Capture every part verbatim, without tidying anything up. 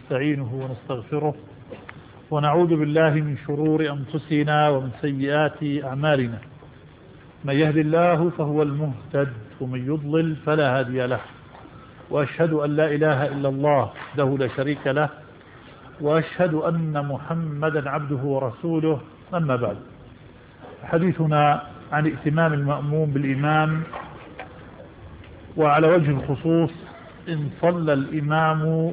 ونستعينه ونستغفره ونعوذ بالله من شرور أنفسنا ومن سيئات أعمالنا. من يهد الله فهو المهتد ومن يضلل فلا هادي له، وأشهد أن لا إله إلا الله وحده لا شريك له، وأشهد أن محمدا عبده ورسوله. أما بعد، حديثنا عن ائتمام المأموم بالإمام، وعلى وجه الخصوص إن صلى الإمام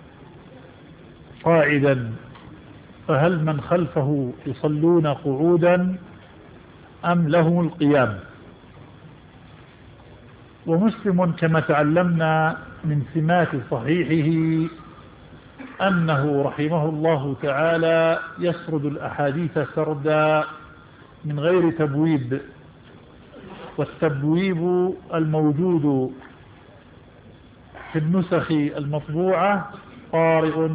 قاعدا فهل من خلفه يصلون قعودا أم لهم القيام؟ ومسلم كما تعلمنا من سمات صحيحه أنه رحمه الله تعالى يسرد الأحاديث سردا من غير تبويب، والتبويب الموجود في النسخ المطبوعة طارئ،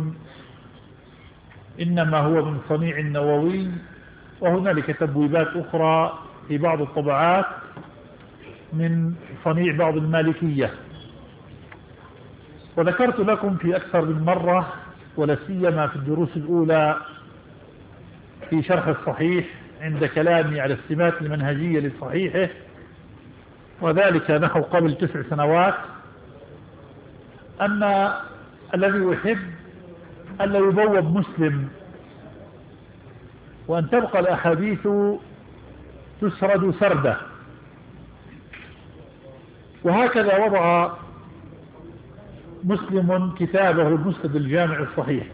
إنما هو من صنيع النووي، وهنالك تبويبات أخرى في بعض الطبعات من صنيع بعض المالكية. وذكرت لكم في أكثر من مرة، ولا سيما في الدروس الأولى في شرح الصحيح عند كلامي على السمات المنهجية لصحيحه، وذلك نحو قبل تسع سنوات، أن الذي يحب ألا يبوب مسلم وأن تبقى الأحاديث تسرد سردا. وهكذا وضع مسلم كتابه المسند الجامع الصحيح.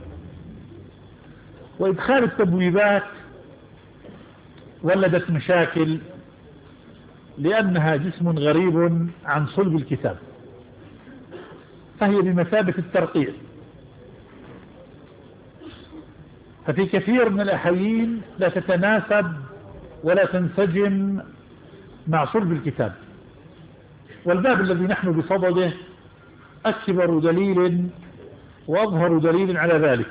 وإدخال التبويبات ولدت مشاكل، لأنها جسم غريب عن صلب الكتاب، فهي بمثابة الترقيع. ففي كثير من الأحايين لا تتناسب ولا تنسجم مع صلب الكتاب. والباب الذي نحن بصدده أكبر دليل وأظهر دليل على ذلك.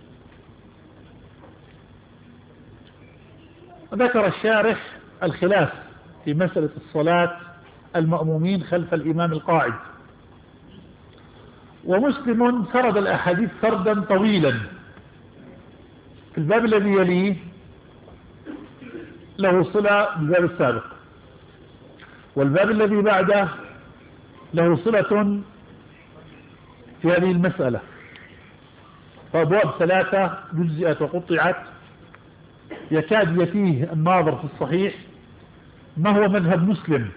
ذكر الشارح الخلاف في مسألة الصلاة المأمومين خلف الإمام القاعد، ومسلم سرد الأحاديث سردا طويلا. في الباب الذي يليه له صلة بالباب السابق، والباب الذي بعده له صلة في هذه المسألة، فأبواب ثلاثة جزئت وقطعت. يكاد يفيه الناظر في الصحيح ما هو مذهب مسلم،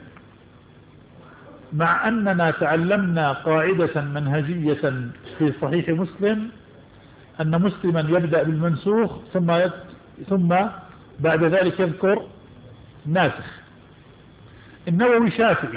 مع أننا تعلمنا قاعدة منهجية في صحيح مسلم أن مسلما يبدأ بالمنسوخ ثم ثم بعد ذلك يذكر ناسخ. النووي شافعي،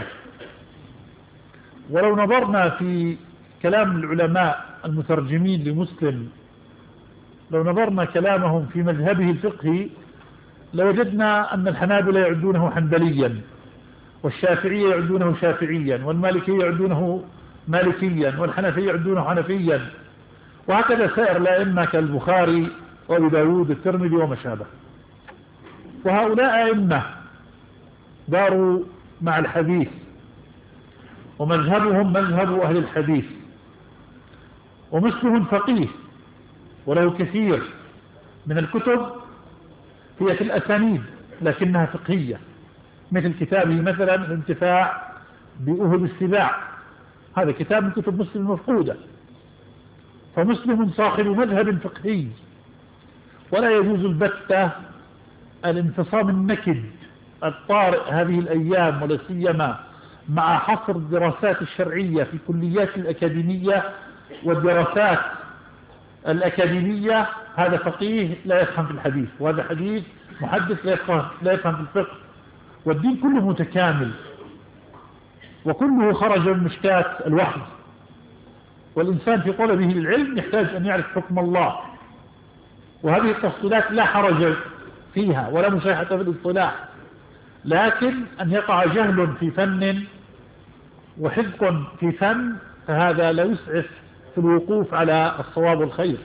ولو نظرنا في كلام العلماء المترجمين لمسلم، لو نظرنا كلامهم في مذهبه الفقهي لوجدنا أن الحنابلة يعدونه حنبليا، والشافعية يعدونه شافعيا، والمالكية يعدونه مالكيا، والحنفية يعدونه حنفيا، وهكذا سائر الأئمة كالبخاري وأبي داود الترمذي وما شابه. وهؤلاء أئمة داروا مع الحديث، ومذهبهم مذهب أهل الحديث. ومسلم فقيه وله كثير من الكتب هي في الأسانيد لكنها فقهية، مثل كتابه مثلا الانتفاع بأهل السباع، هذا كتاب من كتب مسلم المفقودة. فمسلم صاحب مذهب فقهي، ولا يجوز البتة الانفصام النكد الطارئ هذه الأيام، ولا سيما مع حصر الدراسات الشرعية في كليات الأكاديمية والدراسات الأكاديمية. هذا فقيه لا يفهم في الحديث، وهذا حديث محدث لا يفهم, لا يفهم في الفقه. والدين كله متكامل، وكله خرج من مشكاة الوحي، والإنسان في طلبه للعلم يحتاج أن يعرف حكم الله. وهذه التفصيلات لا حرج فيها ولا مشاحة في الاصطلاح، لكن أن يقع جهل في فن وحذق في فن فهذا لا يسعف في الوقوف على الصواب والخير.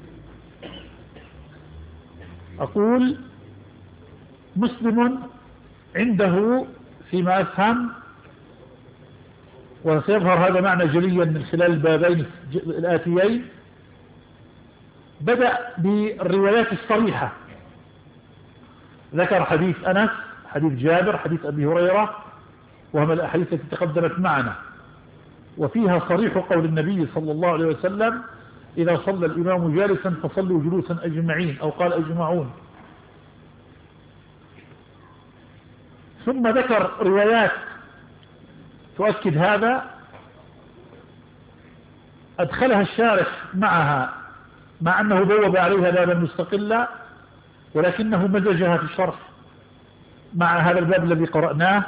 أقول مسلم عنده فيما أفهم، وسيظهر هذا معنى جليا من خلال البابين الآتيين، بدأ بالروايات الصريحة، ذكر حديث أنس، حديث جابر، حديث أبي هريرة، وهم الأحاديث التي تقدمت معنا، وفيها صريح قول النبي صلى الله عليه وسلم: إذا صلى الإمام جالسا فصلوا جلوسا أجمعين، أو قال أجمعون. ثم ذكر روايات تؤكد هذا، أدخلها الشارح معها، مع أنه بوب عليها بابا مستقلا، ولكنه مزجها في الشرح مع هذا الباب الذي قرأناه.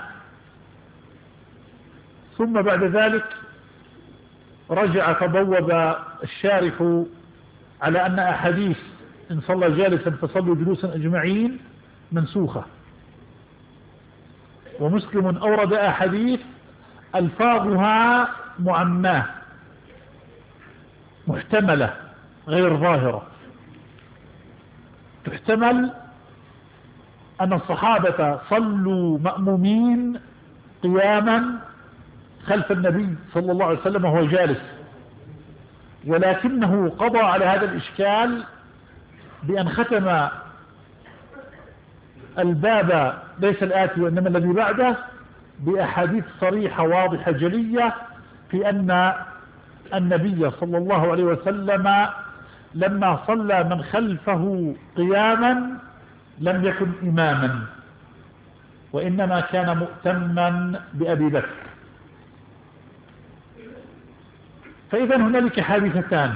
ثم بعد ذلك رجع فبوب الشارح على أن أحاديث إن صلى جالسا فصلوا جلوسا أجمعين منسوخة، ومسلم أورد أحاديث ألفاظها معماه محتملة غير ظاهرة، تحتمل أن الصحابة صلوا مأمومين قياما خلف النبي صلى الله عليه وسلم وهو جالس، ولكنه قضى على هذا الإشكال بأن ختم الباب ليس الآتي وإنما الذي بعده بأحاديث صريحة واضحة جلية في أن النبي صلى الله عليه وسلم لما صلى من خلفه قياما لم يكن إماما، وإنما كان مؤتما بأبي بكر. فإذا هنالك حادثتان،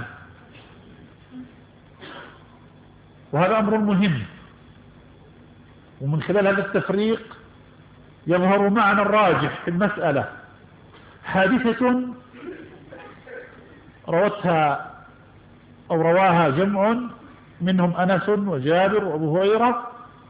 وهذا أمر مهم، ومن خلال هذا التفريق يظهر معنى الراجح في المسألة. حادثة روتها أو رواها جمع منهم أنس وجابر وأبو هريرة،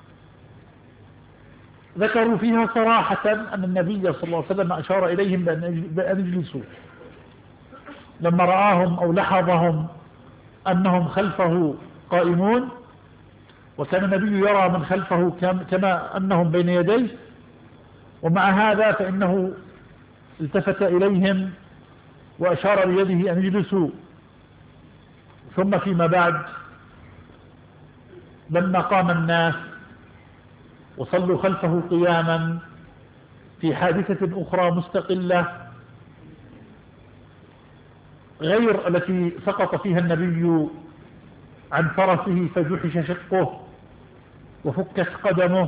ذكروا فيها صراحة أن النبي صلى الله عليه وسلم أشار إليهم بأن يجلسوا لما رآهم أو لحظهم أنهم خلفه قائمون، وكان النبي يرى من خلفه كما أنهم بين يديه، ومع هذا فإنه التفت إليهم وأشار بيده أن يجلسوا. ثم فيما بعد لما قام الناس وصلوا خلفه قياما في حادثة أخرى مستقلة غير التي سقط فيها النبي عن فرسه فجحش شقه وفكت قدمه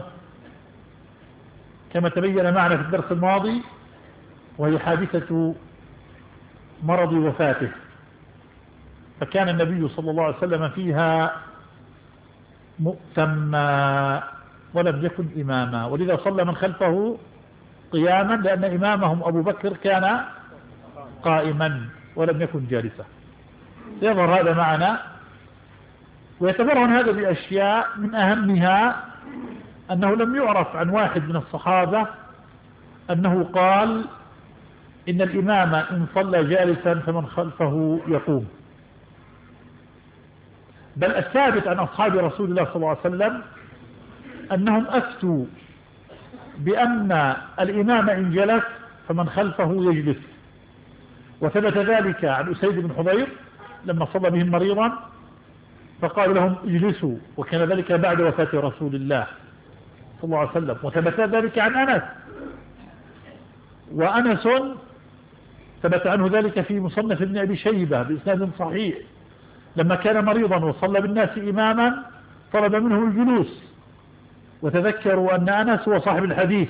كما تبين معنا في الدرس الماضي، وهي حادثة مرض وفاته، فكان النبي صلى الله عليه وسلم فيها مؤتما ولم يكن إماما، ولذا صلى من خلفه قياما لأن إمامهم أبو بكر كان قائما ولم يكن جالسا. يظهر هذا معنا، ويتبرهن هذا بأشياء من أهمها أنه لم يعرف عن واحد من الصحابة أنه قال إن الإمام إن صلى جالسا فمن خلفه يقوم، بل الثابت عن أصحاب رسول الله صلى الله عليه وسلم أنهم أفتوا بأن الإمام إن جلس فمن خلفه يجلس، وثبت ذلك عن أسيد بن حضير لما صلى بهم مريضا فقالوا لهم اجلسوا، وكان ذلك بعد وفاة رسول الله صلى الله عليه وسلم. وثبت ذلك عن أنس، وأنس ثبت عنه ذلك في مصنف ابن أبي شيبة بإسناد صحيح، لما كان مريضا وصلى بالناس إماما طلب منه الجلوس، وتذكروا أن أنس هو صاحب الحديث،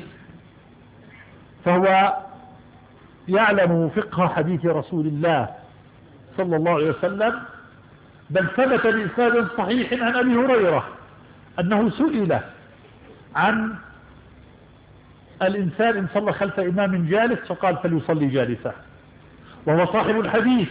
فهو يعلم فقه حديث رسول الله صلى الله عليه وسلم. بل ثبت بإسناد صحيح عن أبي هريرة أنه سئل عن الإنسان إن صلى خلف إمام جالس فقال فليصلي جالسا، وهو صاحب الحديث،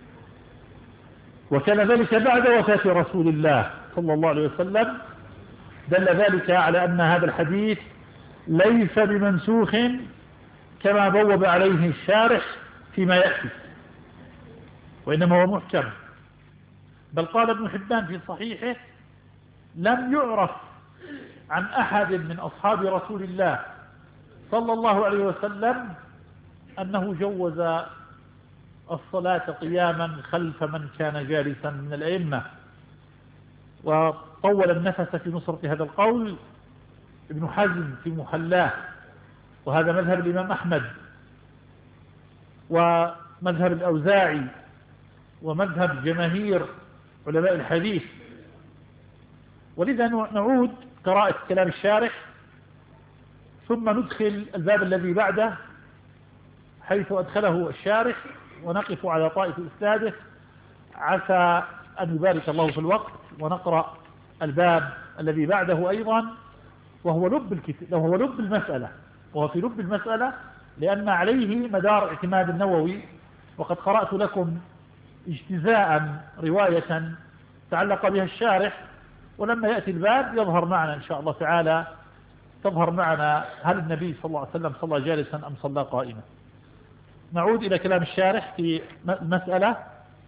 وكان ذلك بعد وفاة رسول الله صلى الله عليه وسلم. دل ذلك على أن هذا الحديث ليس بمنسوخ كما بوب عليه الشارح فيما يأتي، وإنما هو محكم. بل قال ابن حبان في صحيحه لم يعرف عن أحد من أصحاب رسول الله صلى الله عليه وسلم أنه جوز الصلاة قياما خلف من كان جالسا من الأئمة، وطول النفس في نصرة هذا القول ابن حزم في محلاه، وهذا مذهب الإمام أحمد ومذهب الأوزاعي ومذهب جماهير علماء الحديث. ولذا نعود قراءة كلام الشارح ثم ندخل الباب الذي بعده حيث أدخله الشارح، ونقف على طائف إسناده عسى أن يبارك الله في الوقت، ونقرأ الباب الذي بعده أيضا، وهو لب الكتاب، وهو لب المسألة، وهو في لب المسألة لأن عليه مدار اعتماد النووي. وقد قرأت لكم اجتزاء رواية تعلق بها الشارح، ولما يأتي الباب يظهر معنا إن شاء الله تعالى، تظهر معنا هل النبي صلى الله عليه وسلم صلى جالسا أم صلى قائما. نعود إلى كلام الشارح في المسألة.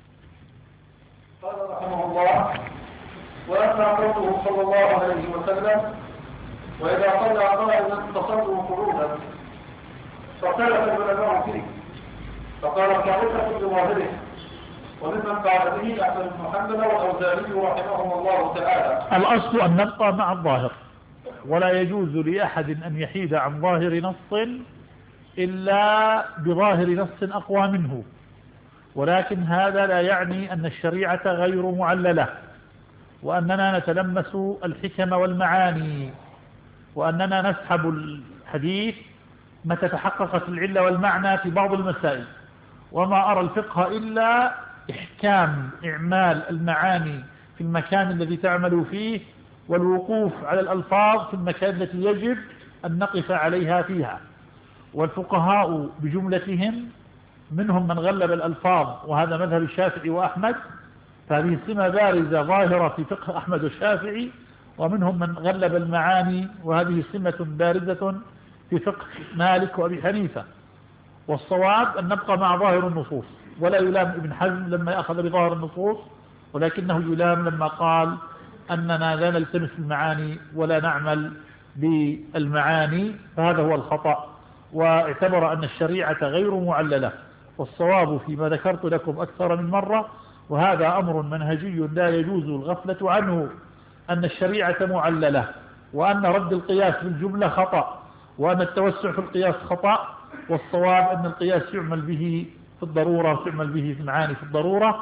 قال رحمه الله: وأما قوله صلى الله عليه وسلم: وإذا صلى قائما فصلوا قعودا، فاختلف العلماء فيه، فقال الطائفة بظاهره، وممن قال به أحمد بن محمد والأوزاعي رحمهم الله تعالى. الأصل أن نبقى مع الظاهر، ولا يجوز لأحد أن يحيد عن ظاهر نص إلا بظاهر نص أقوى منه، ولكن هذا لا يعني أن الشريعة غير معللة، وأننا نتلمس الحكم والمعاني، وأننا نسحب الحديث متى تحققت العلة والمعنى في بعض المسائل. وما أرى الفقه إلا إحكام إعمال المعاني في المكان الذي تعمل فيه، والوقوف على الألفاظ في المكان التي يجب أن نقف عليها فيها. والفقهاء بجملتهم منهم من غلب الألفاظ، وهذا مذهب الشافعي وأحمد، فهذه سمة بارزة ظاهرة في فقه أحمد والشافعي، ومنهم من غلب المعاني، وهذه سمة بارزة في فقه مالك وأبي حنيفة. والصواب أن نبقى مع ظاهر النصوص، ولا يلام ابن حزم لما يأخذ بظاهر النصوص، ولكنه يلام لما قال أننا لا نلتمس المعاني ولا نعمل بالمعاني، فهذا هو الخطأ، واعتبر أن الشريعة غير معللة. والصواب فيما ذكرت لكم أكثر من مرة، وهذا أمر منهجي لا يجوز الغفلة عنه، أن الشريعة معللة، وأن رد القياس بالجملة خطأ، وأن التوسع في القياس خطأ. والصواب أن القياس يعمل به في الضرورة، ويعمل به في المعاني في الضرورة.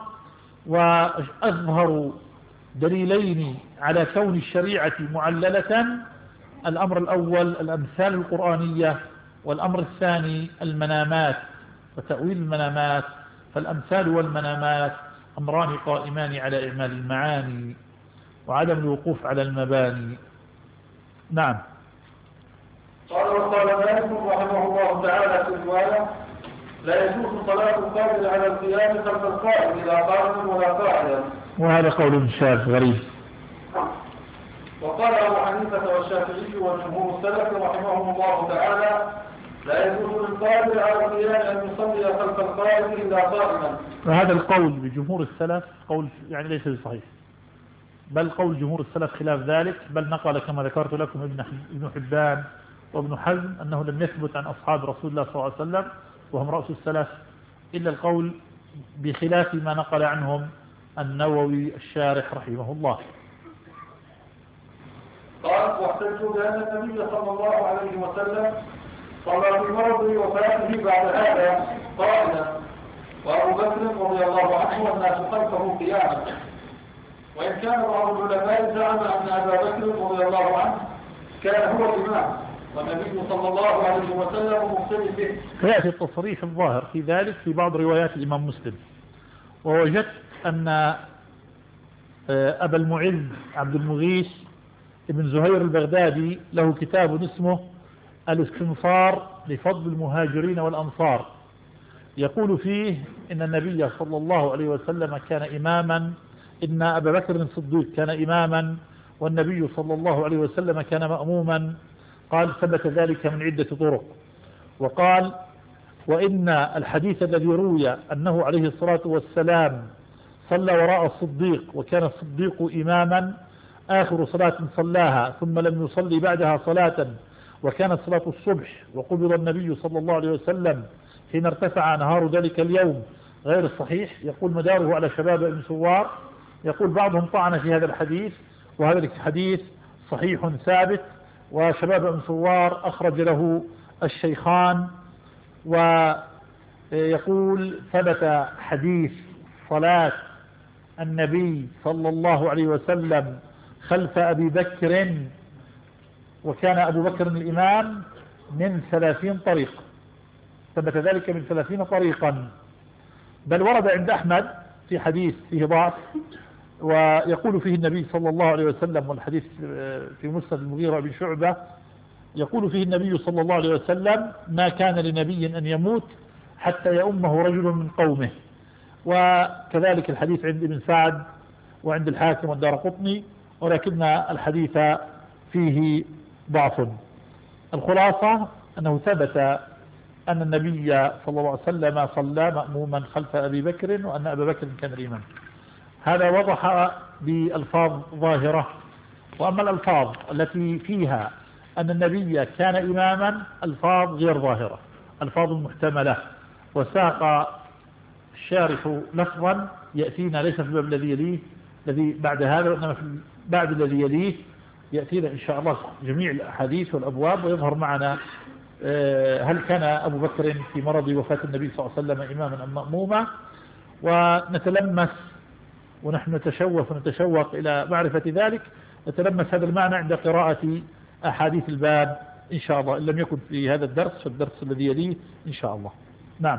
وأظهر دليلين على كون الشريعة معللة: الأمر الأول الأمثال القرآنية، والأمر الثاني المنامات وتأويل المنامات. فالأمثال والمنامات أمران قائمان على إعمال المعاني وعدم الوقوف على المباني. نعم. قال وقال مالك رحمه الله تعالى في الرواية: لا يجوز صلاة القائل على القيام خلف القائم إذا قائما ولا قاعدا. وهذا قول شاذ غريب. وقال أبو حنيفة والشافعي وجمهور السلف رحمهم الله تعالى: لا يجوز للقائل على القيام أن يصلي خلف القائم إذا قائما. وهذا القول بجمهور السلف قول يعني ليس بصحيح، بل قول جمهور السلف خلاف ذلك، بل نقل كما ذكرت لكم ابن حبان وابن حزم أنه لم يثبت عن أصحاب رسول الله صلى الله عليه وسلم وهم رأس السلف إلا القول بخلاف ما نقل عنهم النووي الشارح رحمه الله. قال: واحتجوا بأن النبي صلى الله عليه وسلم صلى في مرض وفاته بعد هذا قائلا، وأبو بكر رضي الله عنه والناس خلفه قياما. وإن كان بعض العلماء زعم أن أبا بكر رضي الله عنه كان هو الإمام والنبي صلى الله عليه وسلم مقتدي به. فيأتي التصريح الظاهر في ذلك في بعض روايات الإمام مسلم. ووجدت أن أبا المعز عبد المغيث ابن زهير البغدادي له كتاب اسمه الاستنصار لفضل المهاجرين والأنصار، يقول فيه إن النبي صلى الله عليه وسلم كان إماما، إن أبا بكر الصديق كان إماما، والنبي صلى الله عليه وسلم كان مأموما. قال: ثبت ذلك من عدة طرق. وقال: وإن الحديث الذي روي أنه عليه الصلاة والسلام صلى وراء الصديق وكان الصديق إماما آخر صلاة صلاها ثم لم يصلي بعدها صلاة وكانت صلاة الصبح وقبض النبي صلى الله عليه وسلم حين ارتفع نهار ذلك اليوم غير الصحيح. يقول مداره على شباب ابن سوار، يقول بعضهم طعن في هذا الحديث، وهذا الحديث صحيح ثابت، وشباب أنصوار أخرج له الشيخان. ويقول ثبت حديث صلاة النبي صلى الله عليه وسلم خلف أبي بكر، وكان أبو بكر الإمام، من ثلاثين طريق، ثبت ذلك من ثلاثين طريقا. بل ورد عند أحمد في حديث فيه ضعف، ويقول فيه النبي صلى الله عليه وسلم، والحديث في مسند المغيرة بن شعبة، يقول فيه النبي صلى الله عليه وسلم: ما كان لنبي أن يموت حتى يؤمه رجل من قومه. وكذلك الحديث عند ابن سعد وعند الحاكم والدارقطني، ولكن الحديث فيه ضعف. الخلاصة أنه ثبت أن النبي صلى الله عليه وسلم صلى مأموما خلف أبي بكر، وأن أبا بكر كان الإمام. هذا وضح بألفاظ ظاهرة. وأما الألفاظ التي فيها أن النبي كان إماما ألفاظ غير ظاهرة، ألفاظ محتملة. وساق الشارح لفظا يأتينا ليس في الباب الذي يليه الذي بعد هذا، وإنما في بعد الذي يليه يأتينا إن شاء الله جميع الأحاديث والأبواب، ويظهر معنا هل كان أبو بكر في مرض وفاة النبي صلى الله عليه وسلم إماما أم مأموما. ونتلمس ونحن نتشوف ونتشوق إلى معرفة ذلك، نتلمس هذا المعنى عند قراءة أحاديث الباب إن شاء الله، إن لم يكن في هذا الدرس فالدرس الذي يليه إن شاء الله. نعم.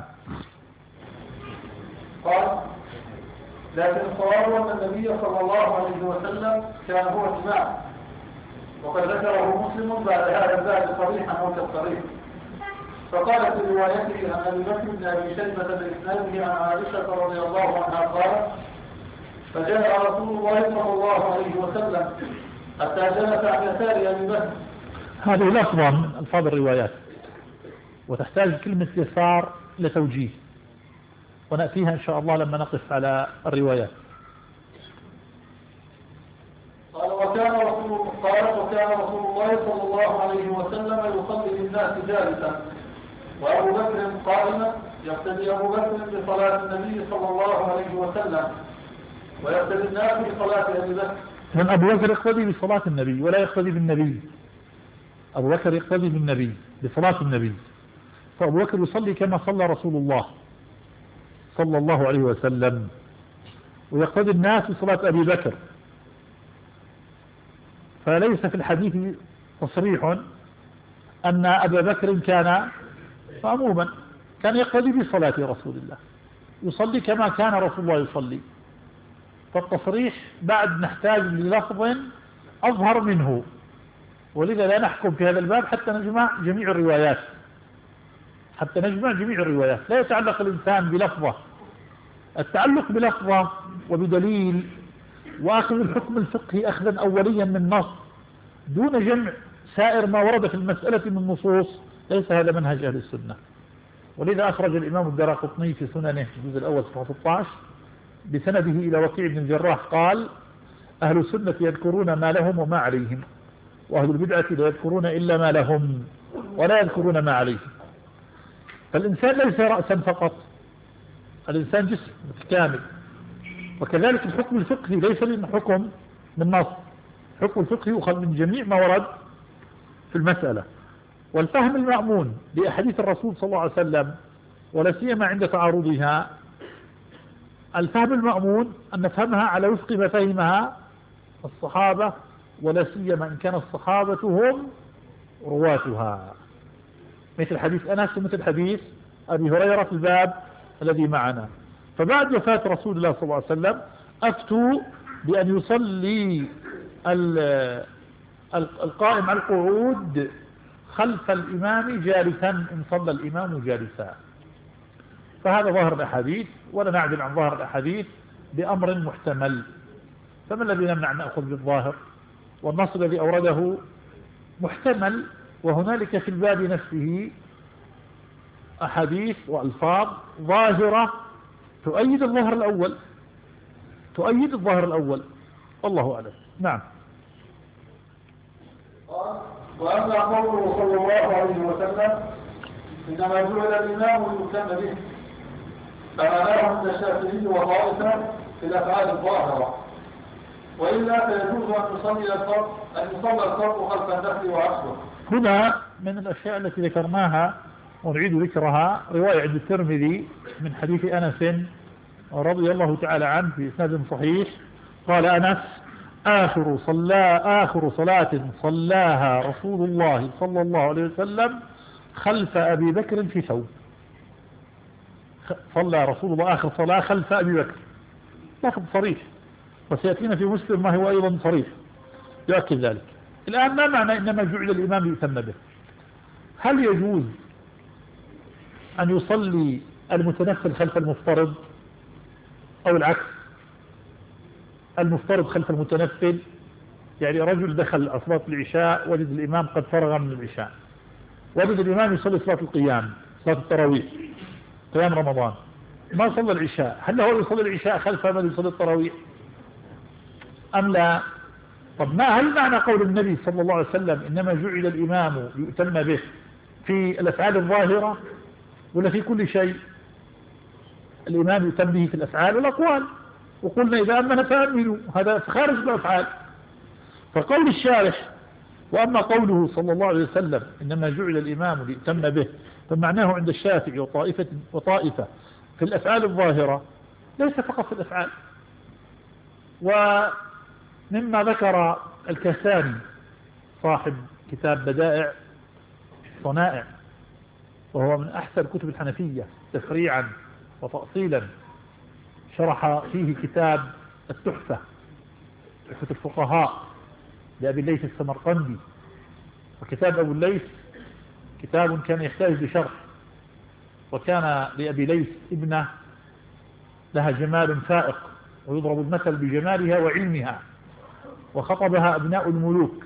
قال: لكن الصواب أن النبي صلى الله عليه وسلم كان هو الإمام، وقد ذكره مسلم بعد هذا الباب صريحا أو كالصريح. فقال في روايته عن أبي بكر بن أبي شيبة بإسناده عن عائشة رضي الله عنها قالت: فجاء رسول الله صلى الله عليه وسلم حتى جلس عن يسار أبي بكر. هذه لفظة من ألفاظ الروايات، وتحتاج كلمة يسار لتوجيه، ونأتيها إن شاء الله لما نقف على الروايات. قال: وكان رسول قال وكان رسول الله صلى الله عليه وسلم يصلي للناس جالسا، وأبو بكر قائما، يقتدي أبو بكر بصلاة النبي صلى الله عليه وسلم، ويقتدي الناس بصلاة أبي بكر. من أبو بكر يقتدي بصلاة النبي ولا يقتدي بالنبي. أبو بكر يقتدي بالنبي بصلاة النبي، فأبو بكر يصلي كما صلى رسول الله صلى الله عليه وسلم، ويقتدي الناس بصلاة أبي بكر. فليس في الحديث تصريح أن أبا بكر كان مأموما، كان يقتدي بصلاة رسول الله، يصلي كما كان رسول الله يصلي. فالتصريح بعد نحتاج للفظ أظهر منه، ولذا لا نحكم في هذا الباب حتى نجمع جميع الروايات، حتى نجمع جميع الروايات. لا يتعلق الإنسان بلفظة، التعلق بلفظة وبدليل وأخذ الحكم الفقهي أخذا أوليا من نص دون جمع سائر ما ورد في المسألة من نصوص، ليس هذا منهج أهل السنة. ولذا أخرج الإمام الدارقطني في سننه في الجزء الأول صفحة ستة عشر بسنده إلى وكيع بن الجراح قال: أهل السنة يذكرون ما لهم وما عليهم، وأهل البدعة لا يذكرون إلا ما لهم ولا يذكرون ما عليهم. فالإنسان ليس رأسا فقط، الإنسان جسم متكامل. وكذلك الحكم الفقهي ليس من حكم من نص، حكم الفقهي يؤخذ من جميع ما ورد في المسألة. والفهم المأمون لأحاديث الرسول صلى الله عليه وسلم، ولا سيما عند تعارضها، الفهم المأمون أن نفهمها على وفق ما فهمها الصحابة، ولا سيما إن كان الصحابة هم رواتها، مثل حديث أنس ومثل حديث أبي هريرة في الباب الذي معنا. فبعد وفاة رسول الله صلى الله عليه وسلم أفتوا بأن يصلي القائم على القعود خلف الإمام جالسا إن صلى الإمام جالسا. فهذا ظاهر الأحاديث، ولا نعدل عن ظاهر الأحاديث بأمر محتمل. فما الذي نمنع أن نأخذ بالظاهر؟ والنص الذي أورده محتمل، وهنالك في الباب نفسه أحاديث وألفاظ ظاهرة تؤيد الظاهر الأول، تؤيد الظاهر الأول، والله أعلم. نعم. وأما قوله صلى الله عليه وسلم: إنما جعل الإمام ليتم به، فمعناه عند الشافعي وطائفة في الأفعال الظاهرة، وإلا فيجوز أن يصلي الفرض أن يصلى الفرض خلف النفل وعكسه. هنا من الأشياء التي ذكرناها ونعيد ذكرها رواية عند الترمذي من حديث أنس رضي الله تعالى عنه في إسناد صحيح. قال أنس: آخر صلى آخر صلاة صلاها رسول الله صلى الله عليه وسلم خلف أبي بكر في ثوب. صلى رسول الله آخر صلاة خلف أبي بكر، لفظ صريح، وسيأتينا في مسلم ما هو أيضا صريح يؤكد ذلك. الآن ما معنى إنما جعل الإمام يؤتم به؟ هل يجوز أن يصلي المتنفل خلف المفترض أو العكس، المفترض خلف المتنفل؟ يعني رجل دخل صلاة العشاء وجد الإمام قد فرغ من العشاء، وجد الإمام يصلي صلاة القيام، صلاة التراويح، قيام رمضان، ما صلى العشاء، هل هو يصلي العشاء خلف من يصلي التراويح أم لا؟ طب ما هل معنى قول النبي صلى الله عليه وسلم إنما جعل الإمام يؤتم به في الأفعال الظاهرة ولا في كل شيء؟ الإمام يؤتم به في الأفعال والأقوال، وقلنا إذا أمن فأمنوا، هذا خارج الأفعال. فقول الشارح: وأما قوله صلى الله عليه وسلم إنما جعل الإمام ليؤتم به، فمعناه عند الشافعي وطائفة, وطائفة في الأفعال الظاهرة، ليس فقط في الأفعال. ومما ذكر الكساني صاحب كتاب بدائع صنائع، وهو من أحسن كتب الحنفية تفريعا وتأصيلا، شرح فيه كتاب التحفة، تحفة الفقهاء لأبي الليث السمرقندي. وكتاب أبو الليث كتاب كان يحتاج لشرح، وكان لأبي الليث ابنة لها جمال فائق، ويضرب المثل بجمالها وعلمها، وخطبها أبناء الملوك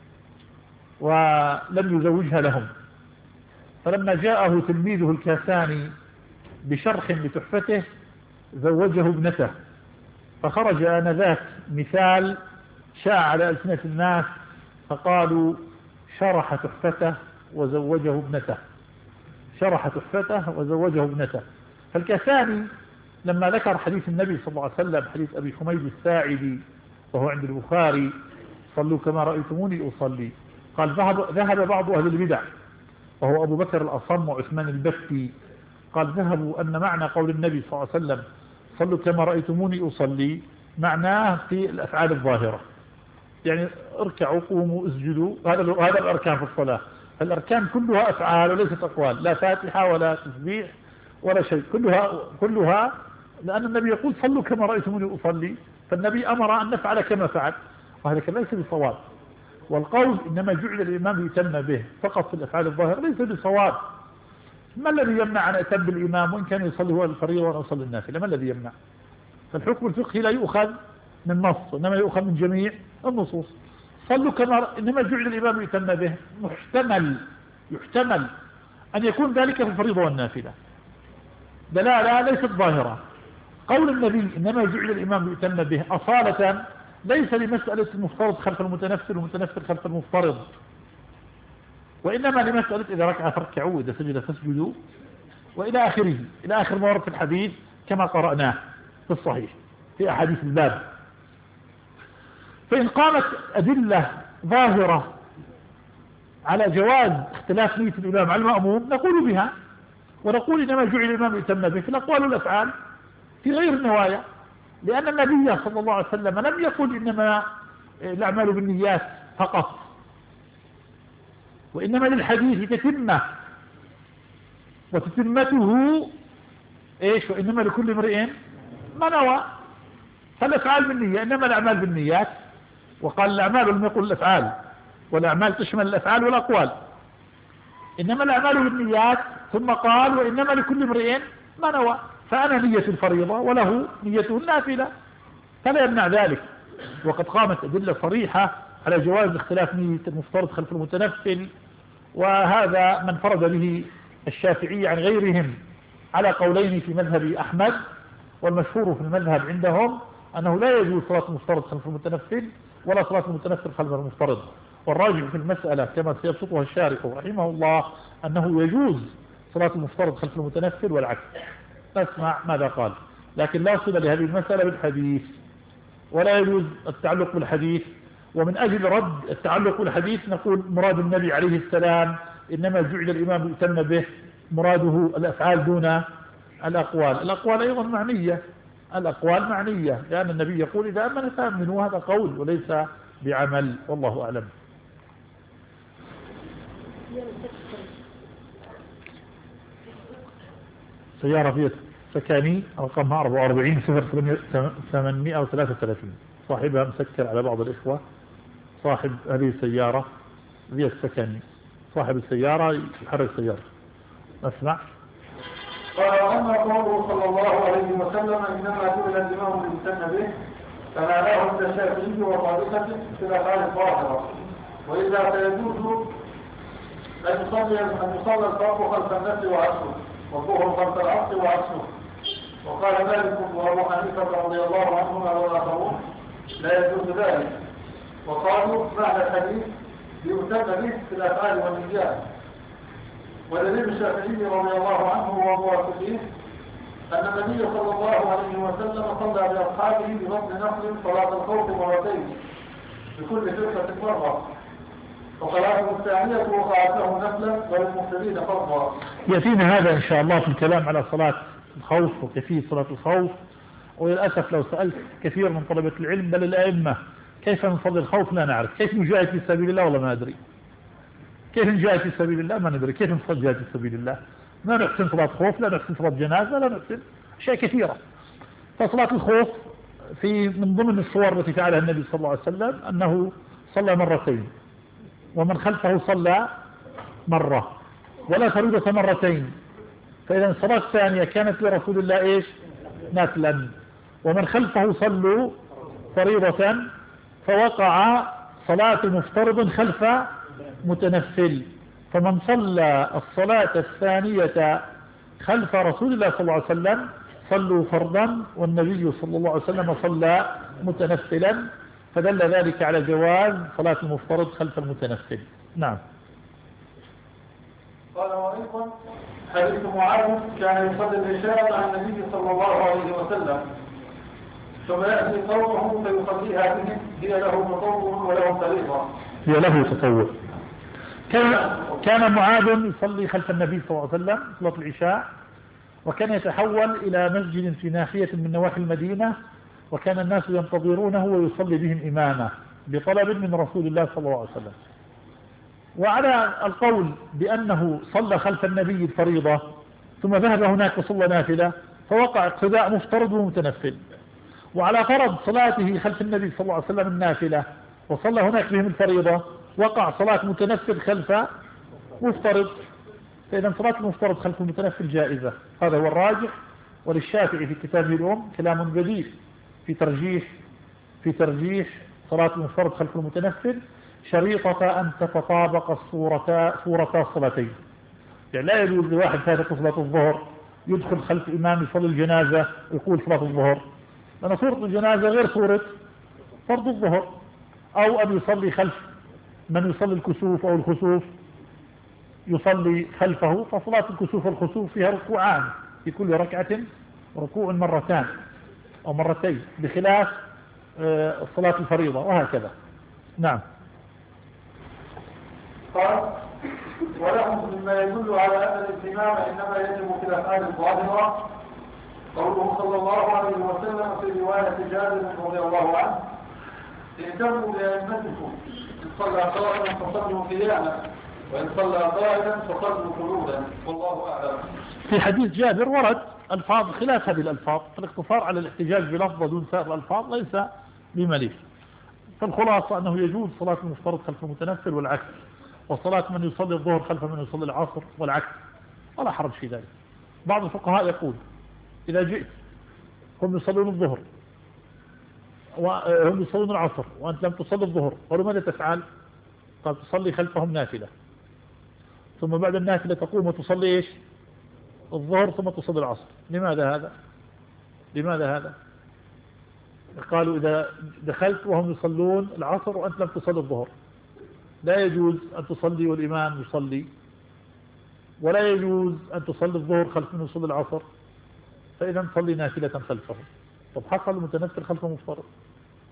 ولم يزوجها لهم. فلما جاءه تلميذه الكاساني بشرح لتحفته زوجه ابنته، فخرج آنذاك مثال شاع على ألسنة الناس، فقالوا: شرح تحفته وزوجه ابنته، شرح تحفته وزوجه ابنته. فالكاساني لما ذكر حديث النبي صلى الله عليه وسلم، حديث أبي حميد الساعدي وهو عند البخاري: صلوا كما رأيتموني أصلي، قال: ذهب, ذهب بعض أهل البدع وهو أبو بكر الأصم وعثمان البكي، قال: ذهبوا أن معنى قول النبي صلى الله عليه وسلم صلوا كما رأيتموني أصلي معناه في الأفعال الظاهرة، يعني اركعوا قوموا اسجدوا، هذا هذا الأركان في الصلاة. الأركان كلها أفعال وليست أقوال، لا فاتحة ولا تسبيح ولا شيء، كلها كلها لأن النبي يقول: صلوا كما رأيتموني أصلي، فالنبي أمر أن نفعل كما فعل، وهذا ليس بصواب. والقول إنما جعل الإمام يتم به فقط في الأفعال الظاهرة ليس بصواب. ما الذي يمنع أن أتم بالإمام وإن كان يصلي هو الفريضة وأنا أصلي النافلة؟ ما الذي يمنع؟ فالحكم الفقهي لا يؤخذ من نص، إنما يؤخذ من جميع النصوص. صلوا كما إنما جعل الإمام يتم به، محتمل يحتمل أن يكون ذلك في الفريضة والنافلة، دلالة ليست ظاهرة. قول النبي إنما جعل الإمام يتم به أصالة ليس لمسألة المفترض خلف المتنفل والمتنفل خلف المفترض، وإنما لمسألة إذا ركع فاركعوا وإذا سجد فاسجدوا وإلى آخره، إلى آخر ما ورد في الحديث كما قرأناه في الصحيح في أحاديث الباب. فإن قامت أدلة ظاهرة على جواز اختلاف نية الإمام على المأموم نقول بها، ونقول إنما جعل الإمام يتم به في الأقوال والأفعال في غير النوايا، لأن النبي صلى الله عليه وسلم لم يقل إنما الأعمال بالنيات فقط، وإنما للحديث تتمة، وتتمته إيش؟ وإنما لكل امرئ ما نوى. فالأفعال بالنية، إنما الأعمال بالنيات، وقال الأعمال لم يقل الأفعال، والأعمال تشمل الأفعال والأقوال، إنما الأعمال بالنيات، ثم قال: وإنما لكل امرئ ما نوى، فأنا نية الفريضة وله نيته النافلة، فلا يمنع ذلك. وقد قامت أدلة صريحة على جواز اختلاف نية المفترض خلف المتنفل، وهذا من فرض به الشافعي عن غيرهم على قولين في مذهب أحمد، والمشهور في المذهب عندهم أنه لا يجوز صلاة المفترض خلف المتنفل ولا صلاة المتنفل خلف المفترض، والراجح في المسألة كما سيبسطها الشارح رحمه الله أنه يجوز صلاة المفترض خلف المتنفل والعكس. نسمع ماذا قال، لكن لا صلة لهذه المسألة بالحديث. ولا يجوز التعلق بالحديث. ومن أجل رد التعلق بالحديث نقول مراد النبي عليه السلام إنما جعل الإمام يؤتم به، مراده الأفعال دون الأقوال. الأقوال أيضا معنية، الأقوال معنية، لأن النبي يقول إذا أمن فأمنوا، هذا قول وليس بعمل، والله أعلم. سيارة فيت سكاني رقمها أربعة وأربعين صفر ثمانمائة وثلاثة وثلاثين، صاحبها مسكر على بعض الإخوة. صاحب هذه السيارة فيت سكاني، صاحب السيارة يحرك سيارة. أسمع. قال وأما قوله صلى الله عليه وسلم إنما جعل الإمام ليؤتم به فمعناه عند الشافعي وطائفته في الأفعال الظاهرة، وإذا فيجوز أن يصلي أن يصلي الفرض خلف النفس وعكسه، والظهر خلف العصر وعكسه. وقال مالك وأبو حنيفة رضي الله عنهما والآخرون لا يجوز ذلك، وقالوا معنى الحديث ليؤتم به في الأفعال والنيات. ودليل الشافعي رضي الله عنه وموافقيه أن النبي صلى الله عليه وسلم صلى بأصحابه ببطن نخل صلاة الخوف مرتين بكل فرقة مرة، وصلاته الثانية وقعت له نفلا وللمفسدين فضلا. يأتينا هذا إن شاء الله في الكلام على صلاة الخوف وكيفية صلاة الخوف. وللأسف لو سألت كثير من طلبة العلم بل الأئمة كيف نصلي الخوف لا نعرف، كيف نجاهد في سبيل الله والله ما أدري، كيف نجاهد في سبيل الله ما ندري، كيف نصلي جاهد في سبيل الله، لا نحسن صلاة خوف، لا نحسن صلاة جنازة، لا نحسن أشياء كثيرة. فصلاة الخوف في من ضمن الصور التي فعلها النبي صلى الله عليه وسلم أنه صلى مرتين، ومن خلفه صلى مرة، ولا فريضة مرتين. فإذا الصلاة الثانية كانت لرسول الله إيش؟ نفلا، ومن خلفه صلوا فريضة، فوقع صلاة مفترض خلف متنفل. فمن صلى الصلاة الثانية خلف رسول الله صلى الله عليه وسلم صلوا فرضا، والنبي صلى الله عليه وسلم صلى متنفلا، فدل ذلك على جواز صلاة المفترض خلف المتنفل. نعم. قال وأيضا حديث معاذ كان يصلي العشاء مع النبي صلى الله عليه وسلم ثم يأتي قومه فيصليها بهم، هي له تطوع وله فريضة. هي له تطوع. كان كان معاذ يصلي خلف النبي صلى الله عليه وسلم صلاة العشاء، وكان يتحول إلى مسجد في ناحية من نواحي المدينة، وكان الناس ينتظرونه ويصلي بهم إمامة بطلب من رسول الله صلى الله عليه وسلم. وعلى القول بأنه صلى خلف النبي الفريضة ثم ذهب هناك وصلى نافلة فوقع اقتداء مفترض ومتنفل، وعلى فرض صلاته خلف النبي صلى الله عليه وسلم النافلة وصلى هناك بهم الفريضة وقع صلاة متنفل خلف مفترض. فإذا صلاة المفترض خلف المتنفل جائزة، هذا هو الراجح. وللشافعي في كتابه الأم كلام بديل في ترجيح في ترجيح صلاة المفترض خلف المتنفل، شريطة أن تتطابق الصورتا صورتا الصلاتين. يعني لا يجوز لواحد فاتته صلاة الظهر يدخل خلف إمام يصلي الجنازة ويقول صلاة الظهر، لأن صورة الجنازة غير صورة فرض الظهر. أو أن يصلي خلف من يصلي الكسوف أو الخسوف يصلي خلفه، فصلاة الكسوف والخسوف فيها ركوعان في كل ركعة ركوع مرتان أو مرتين، بخلاف صلاة الفريضة، وهكذا. نعم. قال ولهم مما يدل على أن الإمام إنما يجب في الأفعال الظاهرة قوله صلى الله عليه وسلم في رواية جابر رضي الله عنه اهتموا بأئمتكم، إن صلى قائما فصلوا قياما، وإن صلى قائدا فصلوا قعودا، والله أعلم. في حديث جابر ورد ألفاظ خلاف هذه الألفاظ، فالاقتصار على الاحتجاج بلفظ دون سائر الألفاظ ليس بمليح. فالخلاصة أنه يجوز صلاة المفترض خلف المتنفل والعكس، وصلاة من يصلي الظهر خلف من يصلي العصر والعكس، ولا حرج في ذلك. بعض الفقهاء يقول إذا جئت هم يصلون الظهر وهم يصلون العصر وأنت لم تصلي الظهر، قالوا ماذا تفعل؟ قال تصلي خلفهم نافلة، ثم بعد النافلة تقوم وتصلي إيش؟ الظهر ثم تصلي العصر. لماذا هذا؟ لماذا هذا؟ قالوا إذا دخلت وهم يصلون العصر وأنت لم تصلي الظهر لا يجوز أن تصلي والإمام يصلي، ولا يجوز أن تصلي الظهر خلف من يصلي العصر، فإذا صلي نافلة خلفه. طب حصل المتنفل خلف مفترض،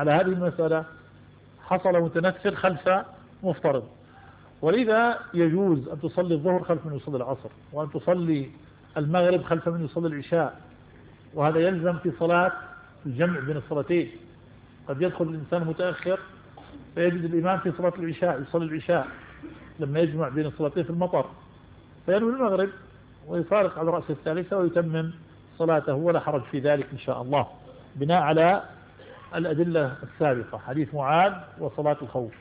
على هذه المسألة حصل متنفل خلف مفترض، ولذا يجوز أن تصلي الظهر خلف من يصلي العصر، وأن تصلي المغرب خلف من يصلي العشاء، وهذا يلزم في صلاة الجمع بين الصلاتين. قد يدخل الإنسان متأخر فيجد الإمام في صلاة العشاء يصلي العشاء لما يجمع بين الصلاتين في المطر، فينوي المغرب ويفارق على رأس الثالثة ويتمم صلاته، ولا حرج في ذلك إن شاء الله، بناء على الأدلة السابقة، حديث معاذ وصلاة الخوف.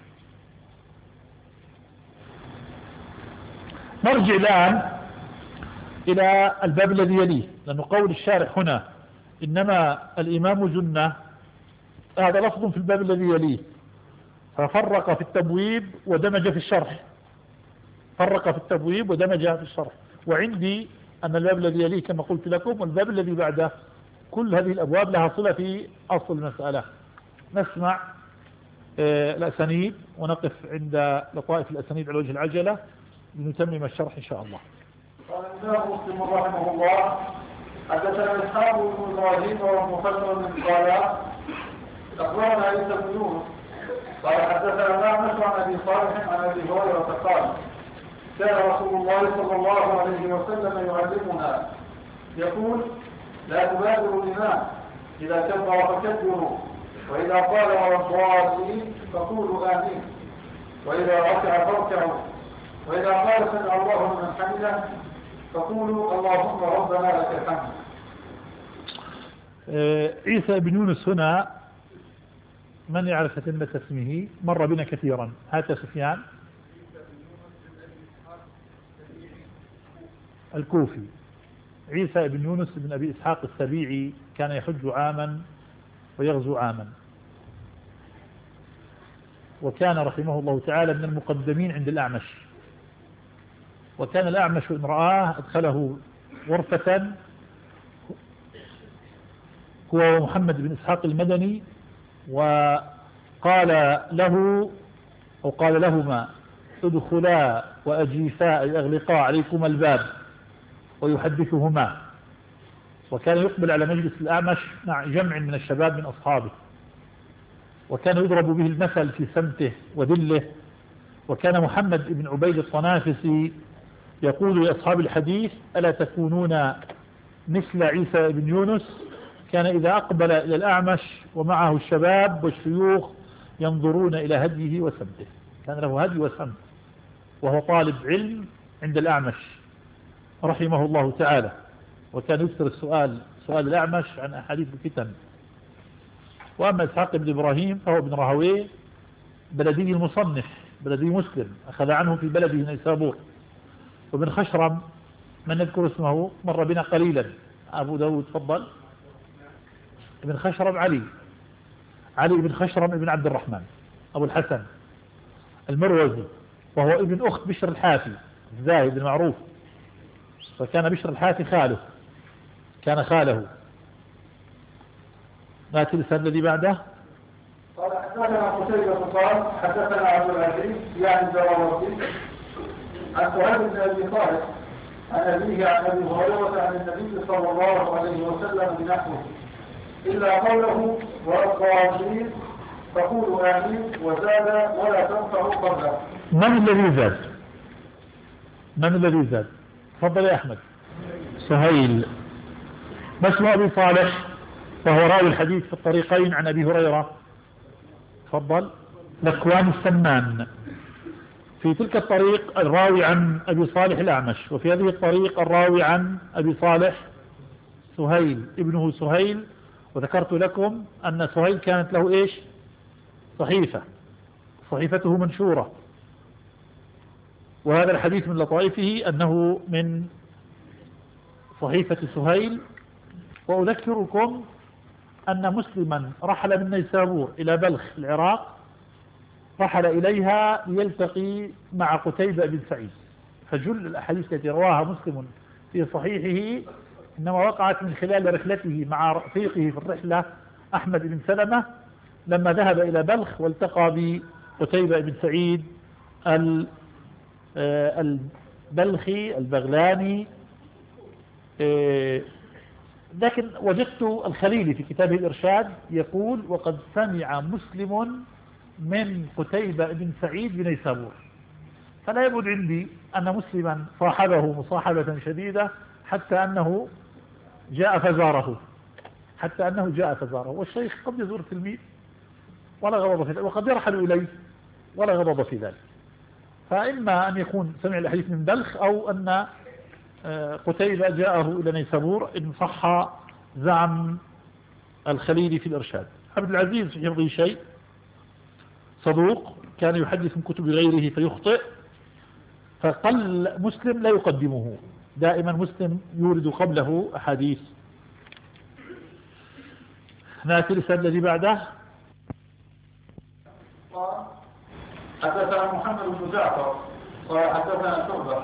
نرجع الآن إلى الباب الذي يليه، لأنه قول الشارح هنا إنما الإمام جنة، هذا لفظ في الباب الذي يليه، ففرق في التبويب ودمج في الشرح، فرق في التبويب ودمج في الشرح. وعندي أن الباب الذي يليه كما قلت لكم، والباب الذي بعده كل هذه الأبواب لها صلة في أصل المسألة. نسمع آه الأسانيد ونقف عند لطائف الأسانيد على وجه العجلة لنتمم الشرح إن شاء الله. قال الإمام مسلم رحمه الله: حدثنا إسحاق بن إبراهيم ومفسر من قال أخبرنا عيسى بن يونس قال حدثنا الأعمش عن أبي صالح عن أبي هريرة قال: كان رسول الله صلى الله عليه وسلم يعلمنا يقول: لا تبادروا الإمام، إذا كبر فكبروا، وإذا قال ولا الضالين فقولوا آمين، وإذا ركع فاركعوا، وإذا قال سمع الله لمن حمده فقولوا اللهم ربنا لك الحمد. عيسى بن يونس هنا من يعرف تتمة اسمه؟ مر بنا كثيرا. هات سفيان الكوفي. عيسى بن يونس بن أبي إسحاق السبيعي كان يحج عاما ويغزو عاما، وكان رحمه الله تعالى من المقدمين عند الأعمش، وكان الأعمش إن رآه أدخله غرفة هو محمد بن إسحاق المدني، وقال له أو قال لهما: ادخلا وأجيفا أي أغلقا عليكم الباب، ويحدثهما. وكان يقبل على مجلس الأعمش مع جمع من الشباب من أصحابه، وكان يضرب به المثل في سمته وذله. وكان محمد بن عبيد الطنافسي يقول لأصحاب الحديث: ألا تكونون مثل عيسى بن يونس؟ كان إذا أقبل إلى الأعمش ومعه الشباب والشيوخ ينظرون إلى هديه وسمته، كان له هدي وسمت، وهو طالب علم عند الأعمش رحمه الله تعالى. وكان يكثر السؤال سؤال الأعمش عن أحاديث الفتن. وأما إسحاق بن إبراهيم فهو ابن راهويه بلدي المصنف، بلدي مسلم، أخذ عنه في بلده نيسابور. وابن خشرم من نذكر اسمه مر بنا قليلا. أبو داود تفضل. ابن خشرم علي علي بن خشرم ابن عبد الرحمن أبو الحسن المروزي، وهو ابن أخت بشر الحافي الزاهد المعروف، فكان بشر الحافي خاله، كان خاله. نأتي الإسناد الذي بعده. قال حدثنا قتيبة قال حدثنا عبد العزيز يعني الدراوردي عن سهيل بن أبي صالح عن أبيه عن أبي هريرة عن النبي صلى الله عليه وسلم بنحوه إلا قوله والضالين فقولوا آمين، وزاد ولا تنفعوا قبله. من الذي زاد؟ من الذي زاد؟ تفضل يا أحمد. سهيل. ما اسم أبي صالح؟ فهو راوي الحديث في الطريقين عن أبي هريرة. تفضل. ذكوان السمان. في تلك الطريق الراوي عن أبي صالح الأعمش، وفي هذه الطريق الراوي عن أبي صالح سهيل ابنه سهيل. وذكرت لكم أن سهيل كانت له إيش؟ صحيفة، صحيفته منشورة. وهذا الحديث من لطائفه أنه من صحيفة سهيل. وأذكركم أن مسلما رحل من نيسابور إلى بلخ العراق، رحل إليها ليلتقي مع قتيبة بن سعيد، فجل الأحاديث التي رواها مسلم في صحيحه إنما وقعت من خلال رحلته مع رفيقه في الرحلة أحمد بن سلمة، لما ذهب إلى بلخ والتقى بقتيبة بن سعيد البلخي البغلاني لكن وجدت الخليلي في كتابه الإرشاد يقول وقد سمع مسلم من قتيبة بن سعيد بن نيسابور، فلا يبعد عندي أن مسلما صاحبه مصاحبة شديدة حتى أنه جاء فزاره حتى أنه جاء فزاره والشيخ قد يزور التلميذ ولا غضب في ذلك، وقد يرحل إليه ولا غضب في ذلك. فإما أن يكون سمع الحديث من بلخ أو أن قتيبة جاءه إلى نيسابور إن صح زعم الخليلي في الإرشاد. عبد العزيز في حفظه شيء، صدوق، كان يحدث من كتب غيره فيخطئ، فقل مسلم لا يقدمه، دائما مسلم يورد قبله أحاديث. ناتي الإسناد الذي بعده. حدثنا محمد بن جعفر قال حدثنا شعبة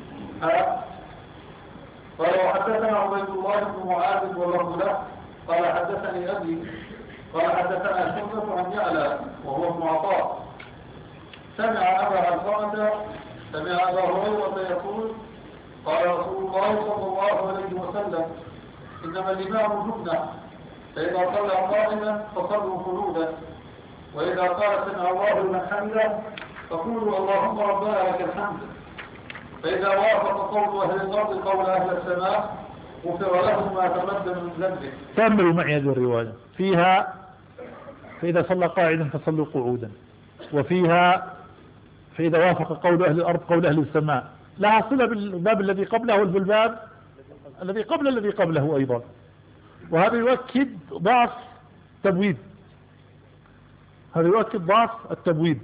قال وحدثنا عبيد الله بن معاذ والله له قال حدثني أبي قال حدثنا شعبة عن يعلى وهو ابن عطاء سمع أبا علقمة سمع أبا هريرة يقول قال رسول الله صلى الله عليه وسلم إنما الإمام جبنة فإذا صلى قائما فصلوا قعودا وإذا قال سمع الله لمن حمده فقولوا اللهم ربنا لك الحمد فإذا وافق قول أهل الأرض قول أهل السماء غفر لهم ما تقدم من ذنبه. تأملوا معي هذه الرواية، فيها فإذا صلى قاعدا فصلوا قعودا، وفيها فإذا وافق قول أهل الأرض قول أهل السماء، لها صلة بالباب الذي قبله والباب الذي قبل الذي قبله أيضا، وهذا يؤكد ضعف التبويب هذا يؤكد ضعف التبويب.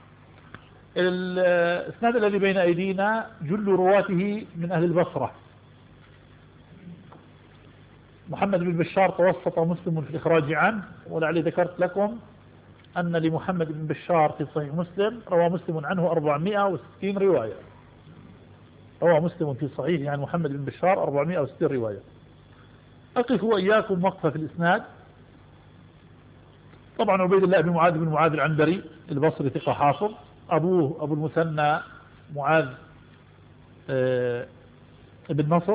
الاسناد الذي بين أيدينا جل رواته من أهل البصرة. محمد بن بشار توسط مسلم في الإخراج عنه، ولعلي ذكرت لكم أن لمحمد بن بشار في صحيح مسلم روى مسلم عنه أربعمائة وستين رواية، روى مسلم في صحيح عن محمد بن بشار أربعمائة وستين رواية. أقف وإياكم وقفة في الإسناد. طبعا عبيد الله بن معاذ بن معاذ العنبري البصري ثقة حافظ، أبوه أبو المثنى معاذ آه بن نصر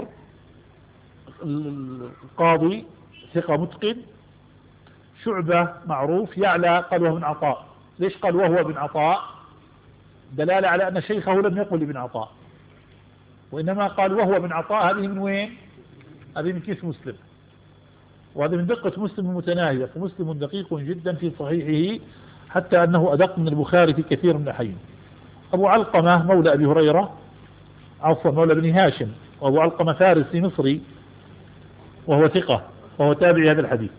القاضي ثقة متقن. شعبة معروف. يعلى قال وهو بن عطاء. ليش قال وهو بن عطاء؟ دلالة على أن شيخه لم يقل ابن عطاء، وإنما قال وهو بن عطاء. هذه من وين؟ هذه من كيس مسلم، وهذا من دقة مسلم المتناهية، فمسلم دقيق جدا في صحيحه حتى أنه أدق من البخاري في كثير من الأحيان. أبو علقمة مولى أبي هريرة، عفوا مولى بن هاشم، وأبو علقمة فارسي مصري وهو ثقة وهو تابعي هذا الحديث.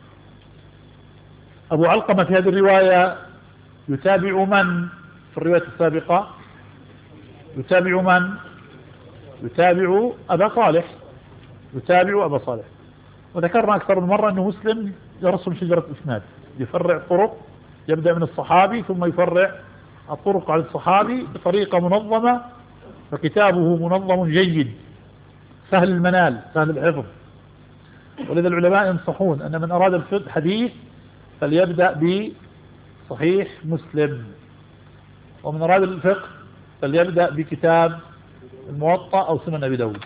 أبو علقمة في هذه الرواية يتابع من في الرواية السابقة؟ يتابع من؟ يتابع أبا صالح يتابع أبا صالح وذكرنا أكثر من مرة أنه مسلم يرسم شجرة إسناد، يفرع الطرق، يبدأ من الصحابي ثم يفرع الطرق على الصحابي بطريقة منظمة، فكتابه منظم جيد سهل المنال سهل الحفظ. ولذا العلماء ينصحون أن من أراد الحديث فليبدأ بصحيح مسلم، ومن أراد الفقه فليبدأ بكتاب الموطأ أو سنن أبي داود.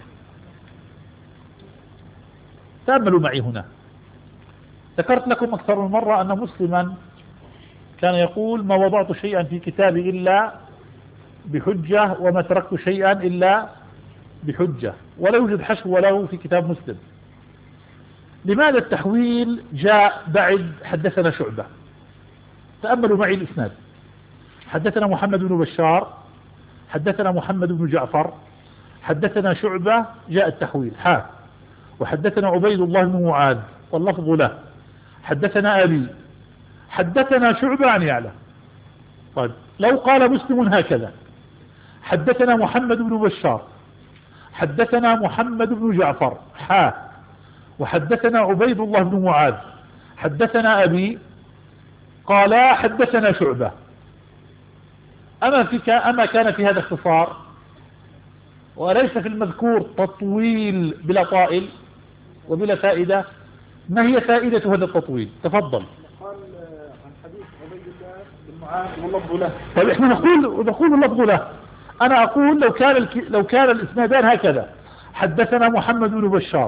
تأملوا معي هنا، ذكرت لكم أكثر من مرة أن مسلما كان يقول ما وضعت شيئا في كتابي إلا بحجة وما تركت شيئا إلا بحجة، ولا يوجد حشو له في كتاب مسلم. لماذا التحويل جاء بعد حدثنا شعبة؟ تأملوا معي الإسناد. حدثنا محمد بن بشار، حدثنا محمد بن جعفر، حدثنا شعبة، جاء التحويل ها، وحدثنا عبيد الله بن معاذ واللفظ له، حدثنا أبي، حدثنا شعبة عن يعلى. طيب لو قال مسلم هكذا حدثنا محمد بن بشار، حدثنا محمد بن جعفر ها، وحدثنا عبيد الله بن معاذ، حدثنا أبي، قال حدثنا شعبة، أما, في أما كان في هذا اختصار وليس في المذكور تطويل بلا طائل وبلا فائدة؟ ما هي فائدة هذا التطويل؟ تفضل. قال عن حديث عبيد الله بن معاذ واللفظ له. طيب احنا نقول نقول اللفظ له. أنا أقول لو كان لو كان الإسنادان هكذا، حدثنا محمد بن بشار،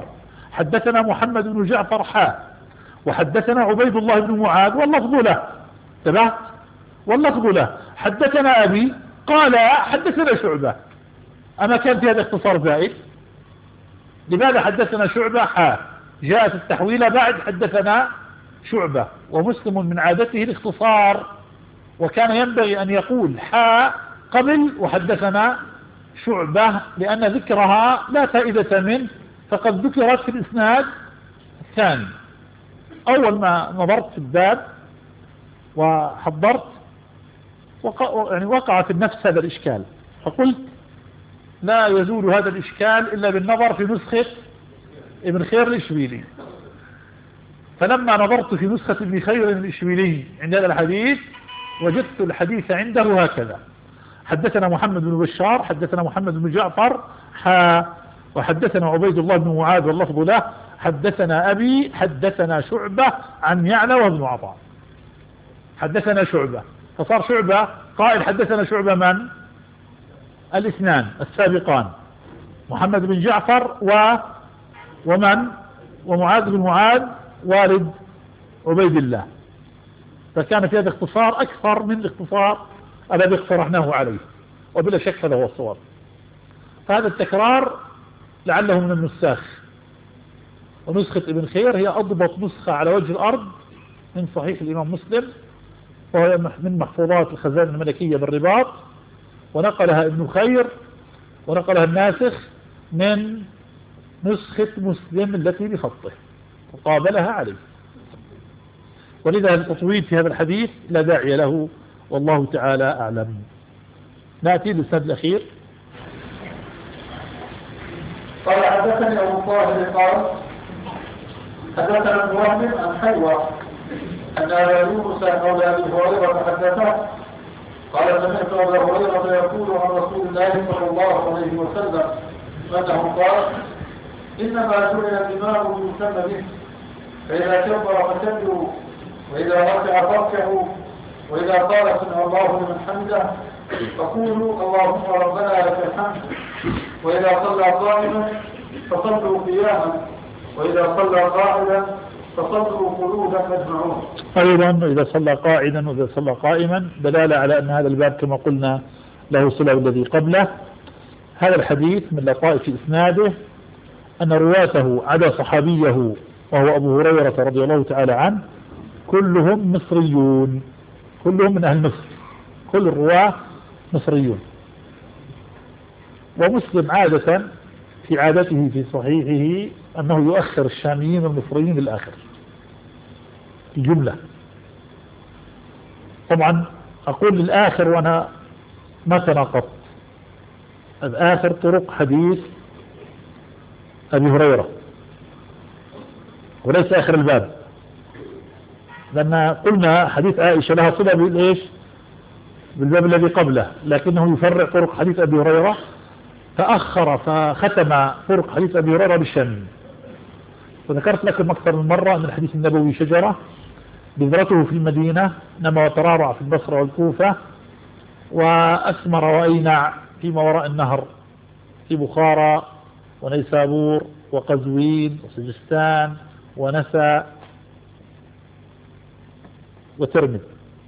حدثنا محمد بن جعفر حاء وحدثنا عبيد الله بن معاذ واللفظ له، تبعت واللفظ له. حدثنا أبي قال حدثنا شعبة. أما كان في هذا اختصار زائد؟ لماذا حدثنا شعبة حاء؟ جاءت التحويلة بعد حدثنا شعبة، ومسلم من عادته الاختصار، وكان ينبغي أن يقول حاء قبل وحدثنا شعبة، لأن ذكرها لا فائدة منه، فقد ذكرت في الإسناد الثاني. أول ما نظرت في الباب وحضرت وقع, يعني وقع في النفس هذا الإشكال، فقلت لا يزول هذا الإشكال إلا بالنظر في نسخة ابن خير الإشبيلي. فلما نظرت في نسخة ابن خير الإشبيلي عند هذا الحديث وجدت الحديث عنده هكذا: حدثنا محمد بن بشار حدثنا محمد بن جعفر حا وحدثنا عبيد الله بن معاذ واللفظ له حدثنا أبي حدثنا شعبة عن يعلى وابن عطاء. حدثنا شعبة، فصار شعبة قائل حدثنا شعبة من؟ الاثنان السابقان محمد بن جعفر و ومن ومعاذ بن معاذ والد عبيد الله، فكان في هذا اختصار أكثر من الاختصار الذي اقترحناه عليه، وبلا شك هذا هو الصواب. فهذا التكرار لعله من النساخ، ونسخة ابن خير هي أضبط نسخة على وجه الأرض من صحيح الإمام مسلم، وهي من محفوظات الخزائن الملكية بالرباط، ونقلها ابن خير ونقلها الناسخ من نسخة مسلم التي بخطه وقابلها عليه، ولذا التطويل في هذا الحديث لا داعي له، والله تعالى أعلم. نأتي للسند الأخير. قال حدثني أبو طاهر قال حدثنا ابن وهب عن حيوة أن أبا يونس مولى أبي هريرة حدثه قال سمعت أبا هريرة يقول عن رسول الله صلى الله عليه وسلم أنه قال: إنما جعل الإمام يسمى به، فإذا كبر فكبروا، وإذا ركع فاركعوا، وإذا قال سمع الله لمن حمده فقولوا اللهم ربنا لك الحمد، وإذا صلى قائما فصلوا قياما، وإذا صلى قاعدا فصلوا قعودا مجمعون. أيضا إذا صلى قاعدا وإذا صلى قائما دلالة على أن هذا الباب كما قلنا له صلة الذي قبله. هذا الحديث من لطائف إسناده أن رواته عدا صحابيه وهو أبو هريرة رضي الله تعالى عنه كلهم مصريون، كلهم من أهل مصر، كل الرواة مصريون. ومسلم عادة في عادته في صحيحه أنه يؤخر الشاميين والمصريين للآخر الجملة. طبعا أقول للآخر وأنا ما تناقضت، الآخر طرق حديث أبي هريرة وليس آخر الباب، لأن قلنا حديث عائشة لها صلة بالإيش؟ بالباب الذي قبله، لكنه يفرع طرق حديث أبي هريرة، فأخر فختم طرق حديث أبي هريرة بالشامي. وذكرت لكم أكثر من مرة أن الحديث النبوي شجرة بذرته في المدينة، نما وترعرع في البصرة والكوفة، وأثمر وأينع فيما وراء النهر في بخارى ونيسابور وقزوين وسجستان ونسا وترمذ.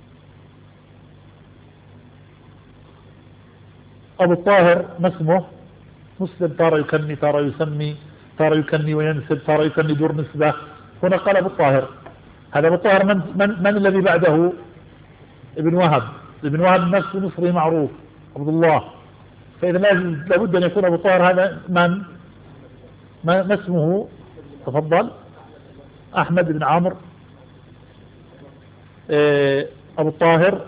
أبو الطاهر ما اسمه؟ مسلم تارى يكني تارى يسمي تارى يكني وينسب تارى يكني دور نسبة. هنا قال أبو الطاهر. هذا أبو الطاهر من, من, من الذي بعده؟ ابن وهب. ابن وهب نفسه مصري معروف عبد الله، فإذا لابد أن يكون أبو الطاهر هذا من ما اسمه؟ تفضل. أحمد بن عمرو أبو الطاهر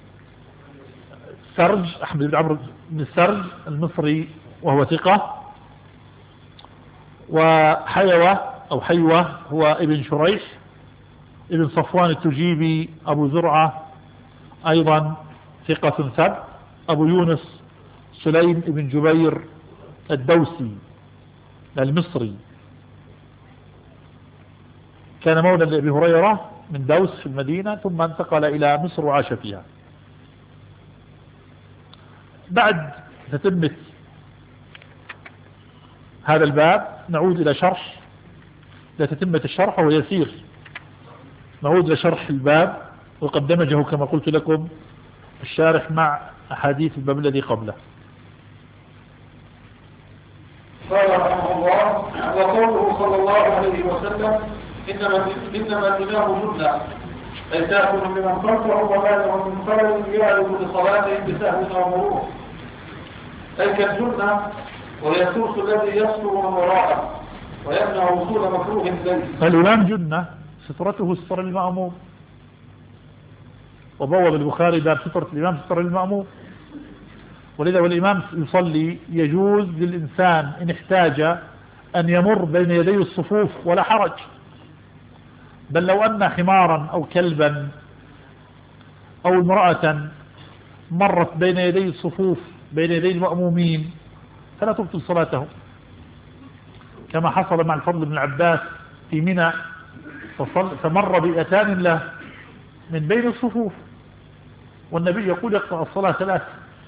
سرج، أحمد بن عمرو بن السرج المصري وهو ثقة. وحيوة أو حيوة هو ابن شريح ابن صفوان التجيبي أبو زرعة أيضا ثقة ثبت. أبو يونس سليم ابن جبير الدوسي المصري كان مولى لأبي هريرة من دوس في المدينة، ثم انتقل إلى مصر وعاش فيها. بعد تتمة هذا الباب نعود إلى شرح لتتمة الشرح وهو يسير، نعود لشرح الباب وقد دمجه كما قلت لكم الشارح مع أحاديث الباب الذي قبله. قال رحمه الله: وقوله صلى الله عليه وسلم: إنما إنما الإمام جنة، أي تأكل لمن خلفه وما له من خلل يعرف لصلاته بسهو أو مرور، أي كالجنة وهي السوس الذي يستر من وراءه ويمنع وصول مكروه إليه. الإمام جنة سترته ستر المأموم، وبوب البخاري باب سترة الإمام ستر المأموم، ولذا والإمام يصلي يجوز للإنسان إن احتاج أن يمر بين يدي الصفوف ولا حرج، بل لو أن حمارا أو كلبا أو امرأة مرت بين يدي الصفوف بين يدي المأمومين فلا تبطل صلاته، كما حصل مع الفضل بن العباس في منى، فمر بئتان له من بين الصفوف والنبي يقول يقطع الصلاة ثلاث،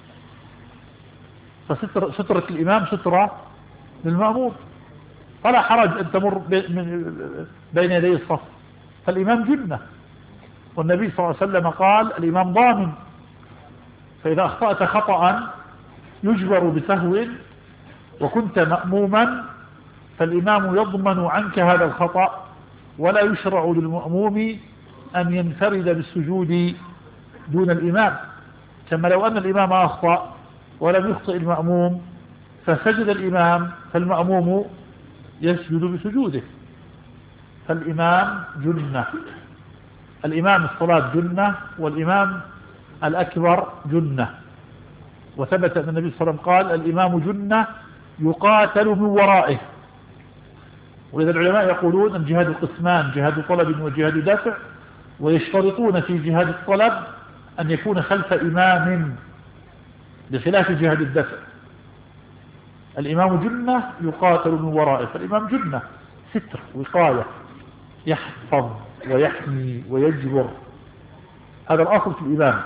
فسترة الإمام سترة للمأمور، فلا حرج أن تمر بين يدي الصف، فالإمام جنة، والنبي صلى الله عليه وسلم قال: الإمام ضامن، فإذا أخطأت خطأ يجبر بسهو وكنت مأموما فالإمام يضمن عنك هذا الخطأ، ولا يشرع للمأموم أن ينفرد بالسجود دون الإمام، كما لو أن الإمام أخطأ ولم يخطئ المأموم فسجد الإمام فالمأموم يسجد بسجوده، فالإمام جنة، الإمام الصلاة جنة، والإمام الأكبر جنة، وثبت أن النبي صلى الله عليه وسلم قال: الإمام جنة يقاتل من ورائه. ولذا العلماء يقولون أن جهاد القسمان جهاد طلب وجهاد دافع، ويشترطون في جهاد الطلب أن يكون خلف إمام بخلاف جهاد الدفع. الإمام جنة يقاتل من ورائه، فالإمام جنة ستر وقاية، يحفظ ويحمي ويجبر، هذا الأصل في الإمام.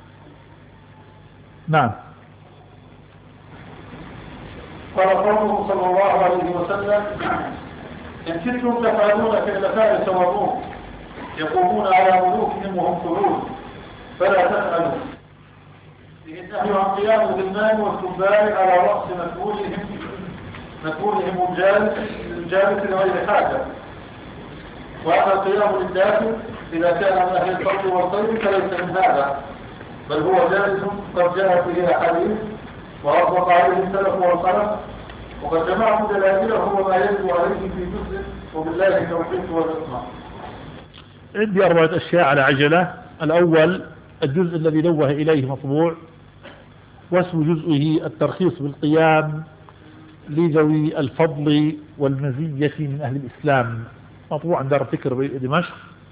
نعم. قال قوله صلى الله عليه وسلم: إن كنتم تفعلون فعل فارس والروم يقومون على ملوكهم وهم قعود فلا تفعلوا. فيه النهي عن قيام الغلمان والكبار على رأس مكبولهم مكبولهم الجالس الجالس لغير حاجة، وأما القيام للداخل إذا كان من أهل الفضل والخير فليس من هذا، بل هو جالس قد جاء فيه حديث وأطلق عليه السلف والخلف، وقد جمعت دلائله وما يجب عليه في جزء، وبالله التوفيق والإطمئنان. عندي أربعة أشياء على عجلة. الأول الجزء الذي نوه إليه مطبوع، واسم جزئه الترخيص بالقيام لذوي الفضل والمزية من أهل الإسلام، مطبوع عند دار الفكر دمشق.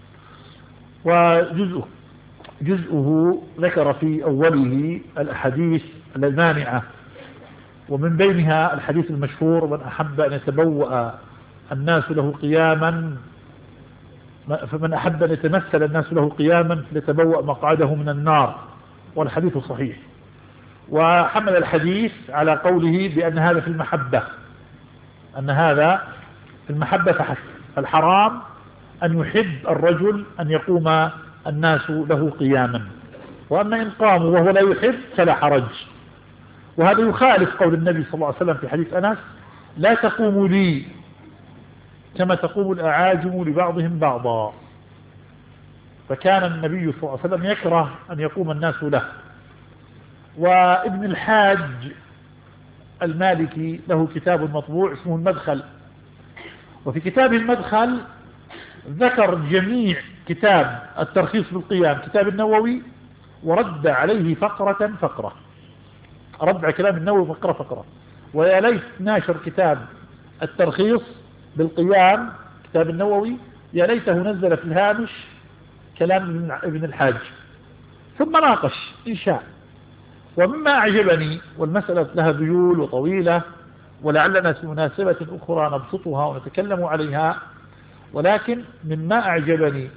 وجزءه جزءه ذكر في أوله الأحاديث المانعة، ومن بينها الحديث المشهور: من أحب أن يتبوأ الناس له قياما فمن أحب أن يتمثل الناس له قياما فليتبوأ مقعده من النار، والحديث صحيح. وحمل الحديث على قوله بأن هذا في المحبة، أن هذا في المحبة فحسب، فالحرام أن يحب الرجل أن يقوم الناس له قياما، وأما إن قاموا وهو لا يحب فلا حرج. وهذا يخالف قول النبي صلى الله عليه وسلم في حديث أنس: لا تقوموا لي كما تقوم الأعاجم لبعضهم بعضا، فكان النبي صلى الله عليه وسلم يكره أن يقوم الناس له. وابن الحاج المالكي له كتاب مطبوع اسمه المدخل، وفي كتاب المدخل ذكر جميع كتاب الترخيص بالقيام كتاب النووي، ورد عليه فقرة فقرة، رد على كلام النووي فقرة فقرة. ويا ليت ناشر كتاب الترخيص بالقيام كتاب النووي، يا ليته نزل في الهامش كلام ابن الحاج ثم ناقش إن شاء. ومما أعجبني، والمسألة لها ذيول وطويلة ولعلنا في مناسبة أخرى نبسطها ونتكلم عليها، ولكن مما أعجبني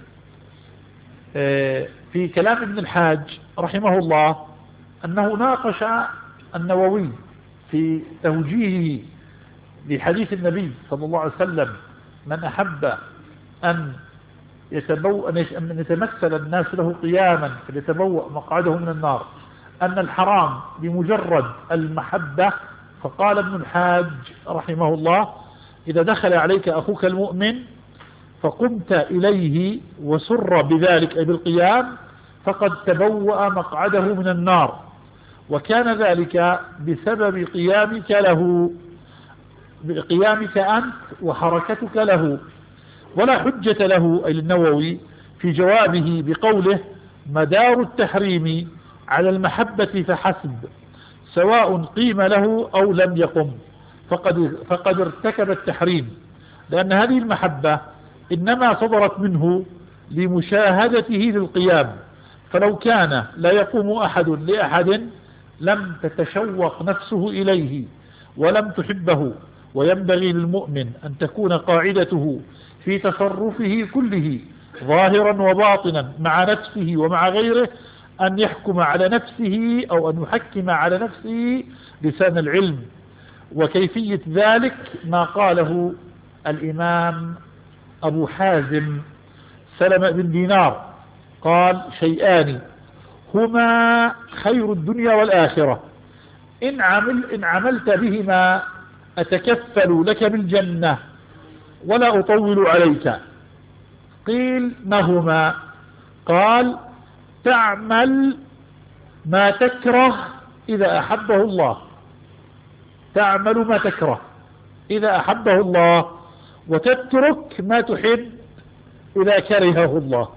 في كلام ابن الحاج رحمه الله أنه ناقش النووي في توجيهه لحديث النبي صلى الله عليه وسلم: من أحب أن يتبو أن يتمثل الناس له قياما فليتبوأ مقعده من النار أن الحرام بمجرد المحبة. فقال ابن الحاج رحمه الله: إذا دخل عليك أخوك المؤمن فقمت إليه وسر بذلك أي بالقيام فقد تبوأ مقعده من النار، وكان ذلك بسبب قيامك له، قيامك أنت وحركتك له. ولا حجة له أي النووي في جوابه بقوله: مدار التحريم على المحبة فحسب سواء قيم له أو لم يقم، فقد, فقد ارتكب التحريم، لأن هذه المحبة إنما صدرت منه لمشاهدته للقيام، فلو كان لا يقوم أحد لأحد لم تتشوق نفسه إليه ولم تحبه. وينبغي للمؤمن أن تكون قاعدته في تصرفه كله ظاهرا وباطنا مع نفسه ومع غيره أن يحكم على نفسه أو أن يحكم على نفسه لسان العلم. وكيفية ذلك ما قاله الإمام أبو حازم سلمة بن دينار قال: شيئان هما خير الدنيا والآخرة إن, عمل إن عملت بهما أتكفل لك بالجنة ولا أطول عليك. قيل: ما هما؟ قال: تعمل ما تكره إذا أحبه الله، تعمل ما تكره إذا أحبه الله، وتترك ما تحب إذا كرهه الله،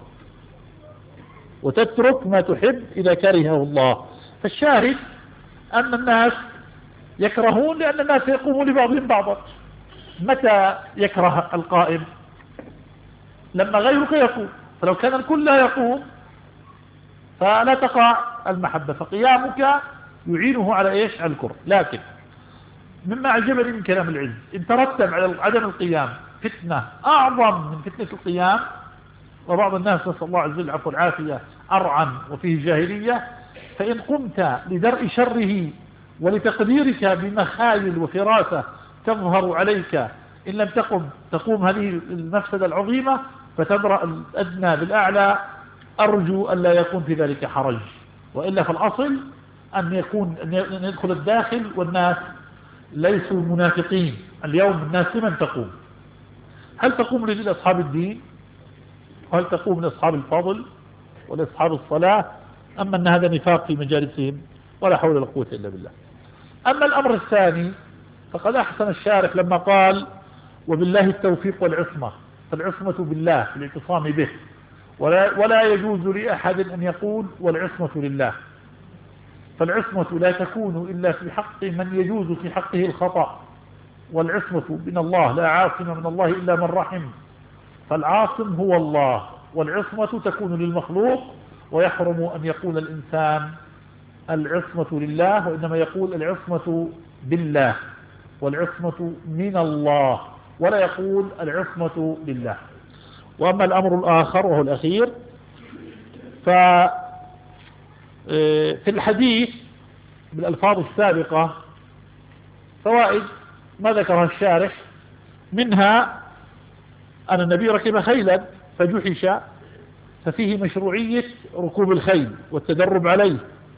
وتترك ما تحب إذا كرهه الله. فالشاهد أن الناس يكرهون لأن الناس يقومون لبعضهم بعضا. متى يكره القائم؟ لما غيرك يقوم، فلو كان الكل لا يقوم فلا تقع المحبة، فقيامك يعينه على إيش؟ على الكره. لكن مما أعجبني من كلام العلم إن ترتب على عدم القيام فتنة أعظم من فتنة القيام، وبعض الناس نسأل الله عز وجل العفو والعافية أرعن وفيه جاهلية، فإن قمت لدرء شره ولتقديرك بمخايل وفراسة تظهر عليك إن لم تقم تقوم هذه المفسدة العظيمة فتدرأ الأدنى بالأعلى. أرجو أن لا يكون في ذلك حرج، وإلا فالأصل أن يكون أن يدخل الداخل والناس ليسوا منافقين. اليوم الناس لمن تقوم؟ هل تقوم لأصحاب الدين؟ وهل تقوم لأصحاب الفضل ولأصحاب الصلاة؟ أما أن هذا نفاق في مجالسهم ولا حول ولا قوة إلا بالله. أما الأمر الثاني فقد أحسن الشارح لما قال: وبالله التوفيق والعصمة، فالعصمة بالله في الاعتصام به، ولا, ولا يجوز لأحد أن يقول والعصمة لله، فالعصمة لا تكون إلا في حق من يجوز في حقه الخطأ، والعصمة من الله، لا عاصم من الله إلا من رحم، فالعاصم هو الله، والعصمة تكون للمخلوق، ويحرم أن يقول الإنسان العصمة لله، وإنما يقول العصمة بالله والعصمة من الله، ولا يقول العصمة لله. وأما الأمر الآخر وهو الأخير ففي الحديث بالألفاظ السابقة فوائد ما ذكرها الشارح، منها أن النبي ركب خيلا فجحش، ففيه مشروعية ركوب الخيل والتدرب عليه،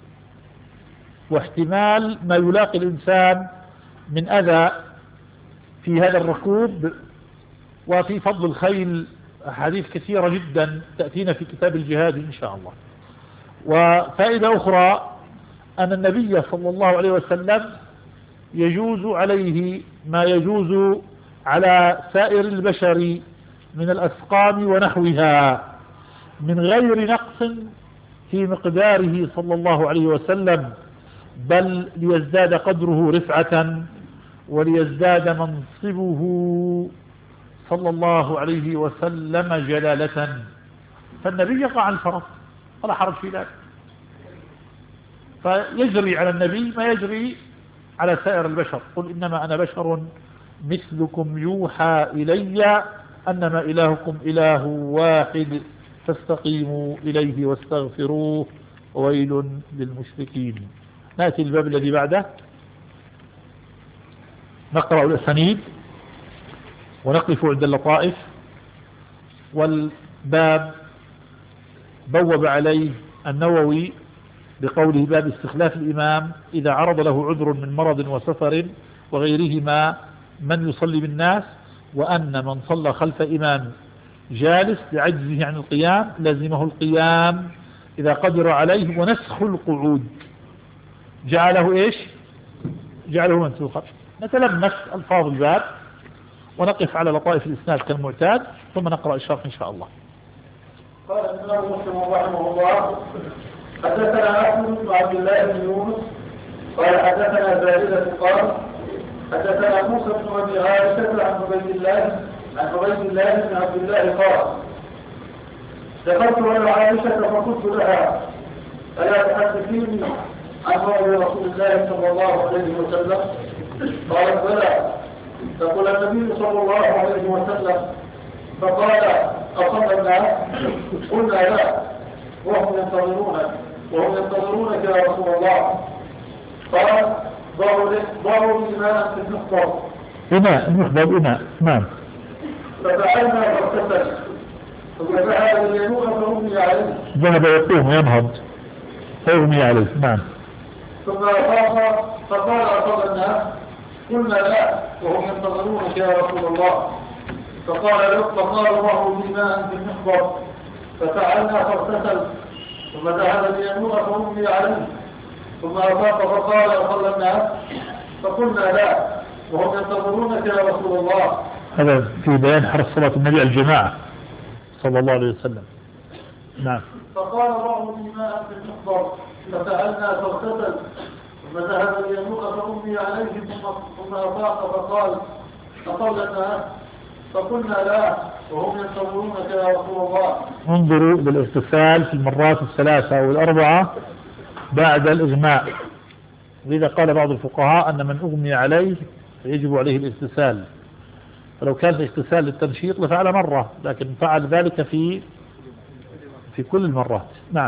واحتمال ما يلاقي الإنسان من أذى في هذا الركوب. وفي فضل الخيل أحاديث كثيرة جدا تأتينا في كتاب الجهاد إن شاء الله. وفائدة أخرى أن النبي صلى الله عليه وسلم يجوز عليه ما يجوز على سائر البشر من الأسقام ونحوها من غير نقص في مقداره صلى الله عليه وسلم، بل ليزداد قدره رفعة وليزداد منصبه صلى الله عليه وسلم جلالة. فالنبي يقع على الفرس ولا حرج في ذلك، فيجري على النبي ما يجري على سائر البشر. قل إنما أنا بشر مثلكم يوحى إلي أنما إلهكم إله واحد فاستقيموا إليه واستغفروه وويل للمشركين. نأتي الباب الذي بعده نقرأ الأسانيد. ونقف عند اللطائف. والباب بوب عليه النووي بقوله باب استخلاف الإمام إذا عرض له عذر من مرض وسفر وغيرهما من يصلي بالناس، وأن من صلى خلف إمام جالس لعجزه عن القيام لازمه القيام إذا قدر عليه، ونسخ القعود جعله إيش جعله منسوخا. نتلمس ألفاظ الباب ونقف على لطائف الإسناد كالمعتاد، ثم نقرأ الشرح إن شاء الله. قال الإمام مسلم رحمه الله: حدثنا أحمد بن عبد الله بن يونس قال حدثنا زائدة قال حدثنا موسى بن أبي عائشة عن عبيد الله عن عبيد الله بن عبد الله قال: دخلت على عائشة فقلت لها: ألا تحدثيني عن قول رسول الله صلى الله عليه وسلم؟ قالت: بلى. فقال النبي صلى الله عليه وسلم فقال: أصلى الناس؟ قلنا: لا، وهم ينتظرونك وهم ينتظرونك يا رسول الله. قال: ضعوا لي إماء في المخبر. إماء المخبر إماء نعم. ففعلنا فاغتسل ثم ذهب لينوء فأغمي عليه. ذهب يقوم ينهض فأغمي عليه نعم. ثم أفاق فقال: أصلى الناس؟ قلنا: لا، وهم ينتظرونك يا رسول الله. فقال فقال ضعوا لي إماء في المخبر. ففعلنا فاغتسل ثم ذهب لينوء فأغمي عليه. ثم أفاق فقال: أصلى الناس؟ فقلنا: لا، وهم ينتظرونك يا رسول الله. هذا في بيان حرص صلاة النبي الجماعة صلى الله عليه وسلم. نعم. فقال: ضعوا لي ماء في المخبر. ففعلنا فاغتسل ثم ذهب لينوء فأغمي عليه. ثم أفاق فقال: أصلى الناس؟ فقلنا: لا، وهم ينتظرونك يا رسول الله. انظروا للاغتسال في المرات الثلاثة والأربعة بعد الإغماء. لذا قال بعض الفقهاء أن من أغمي عليه يجب عليه الاغتسال، فلو كان الاغتسال للتنشيط لفعل مرة، لكن فعل ذلك في في كل المرات. نعم.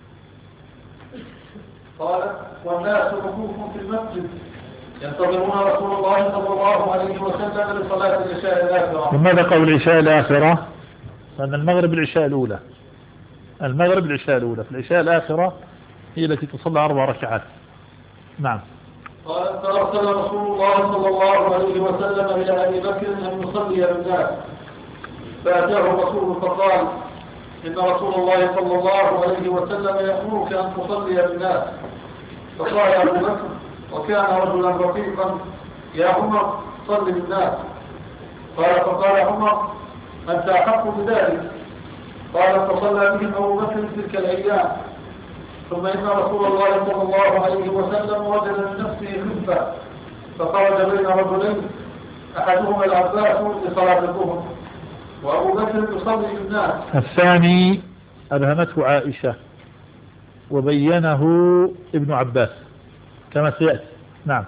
قال: والناس وقوف في المسجد ينتظرون رسول الله صلى الله عليه وسلم لصلاة العشاء الآخرة. لماذا قول العشاء الآخرة؟ لأن المغرب العشاء الأولى المغرب العشاء الأولى في العشاء الآخرة هي التي تصلى أربع ركعات. نعم. قال: فأرسل رسول الله صلى الله عليه وسلم إلى أبي بكر أن يصلي بالناس، فأتاه الرسول فقال: إن رسول الله صلى الله عليه وسلم يأمرك أن تصلي بالناس. فقال أبو بكر وكان رجلا رفيقا: يا عمر صل بالناس. قال فقال عمر: أنت أحق بذلك. قال فصلى بهم أبو بكر تلك الأيام. ثم إن رسول الله صلى الله عليه وسلم وجد من نفسه خفة فخرج بين رجلين، أحدهما العباس لصلاة الظهر وأبو بكر يصلي بالناس. الثاني أبهمته عائشة وبينه ابن عباس كما سيأتي. نعم.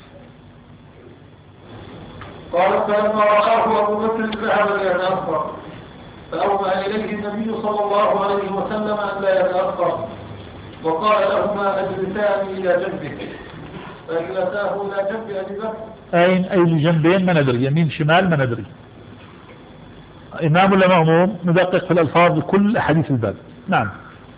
قال: فلما رآه أبو بكر ذهب ليتأخر، فأومأ إليه النبي صلى الله عليه وسلم أن لا يتأخر، وقال لهما: اجلسان إلى جنبه. فأجلساه إلى جنب أبي بكر. أين أي الجنبين ما ندري، يمين شمال ما ندري، إمام ولا مأموم، ندقق في الألفاظ بكل حديث الباب. نعم.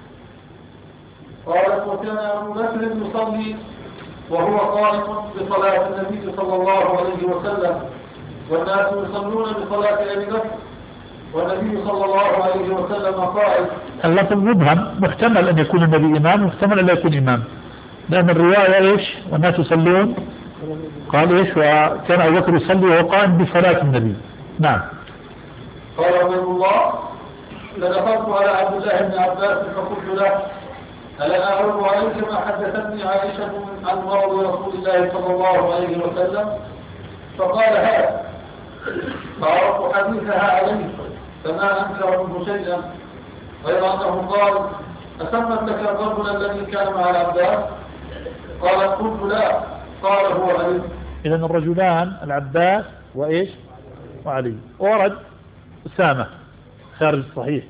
قالت: وكان أبو بكر يصلي وهو قائم بصلاة النبي صلى الله عليه وسلم، والناس يصلون بصلاة أبي بكر، والنبي صلى الله عليه وسلم قائم. اللفظ مبهم، محتمل أن يكون النبي إمام، محتمل أن لا يكون إمام، لأن الرواية إيش؟ والناس يصلون، قال إيش؟ وكان أبو بكر يصلي وهو قائم بصلاة النبي. نعم. قال عبد الله: فدخلت على عبد الله بن عباس فقلت له: ألا أعرض عليك ما حدثتني عائشة عن مرض رسول الله صلى الله عليه وسلم؟ فقال: هذا. فعرضت حديثها عليه فما أنكر منه شيئا، غير أنه قال: أسمت لك الرجل الذي كان مع العباس؟ قال: قلت: لا. قال: هو علي. إذن الرجلان العباس وإيش وعلي. ورد أسامة خارج الصحيح،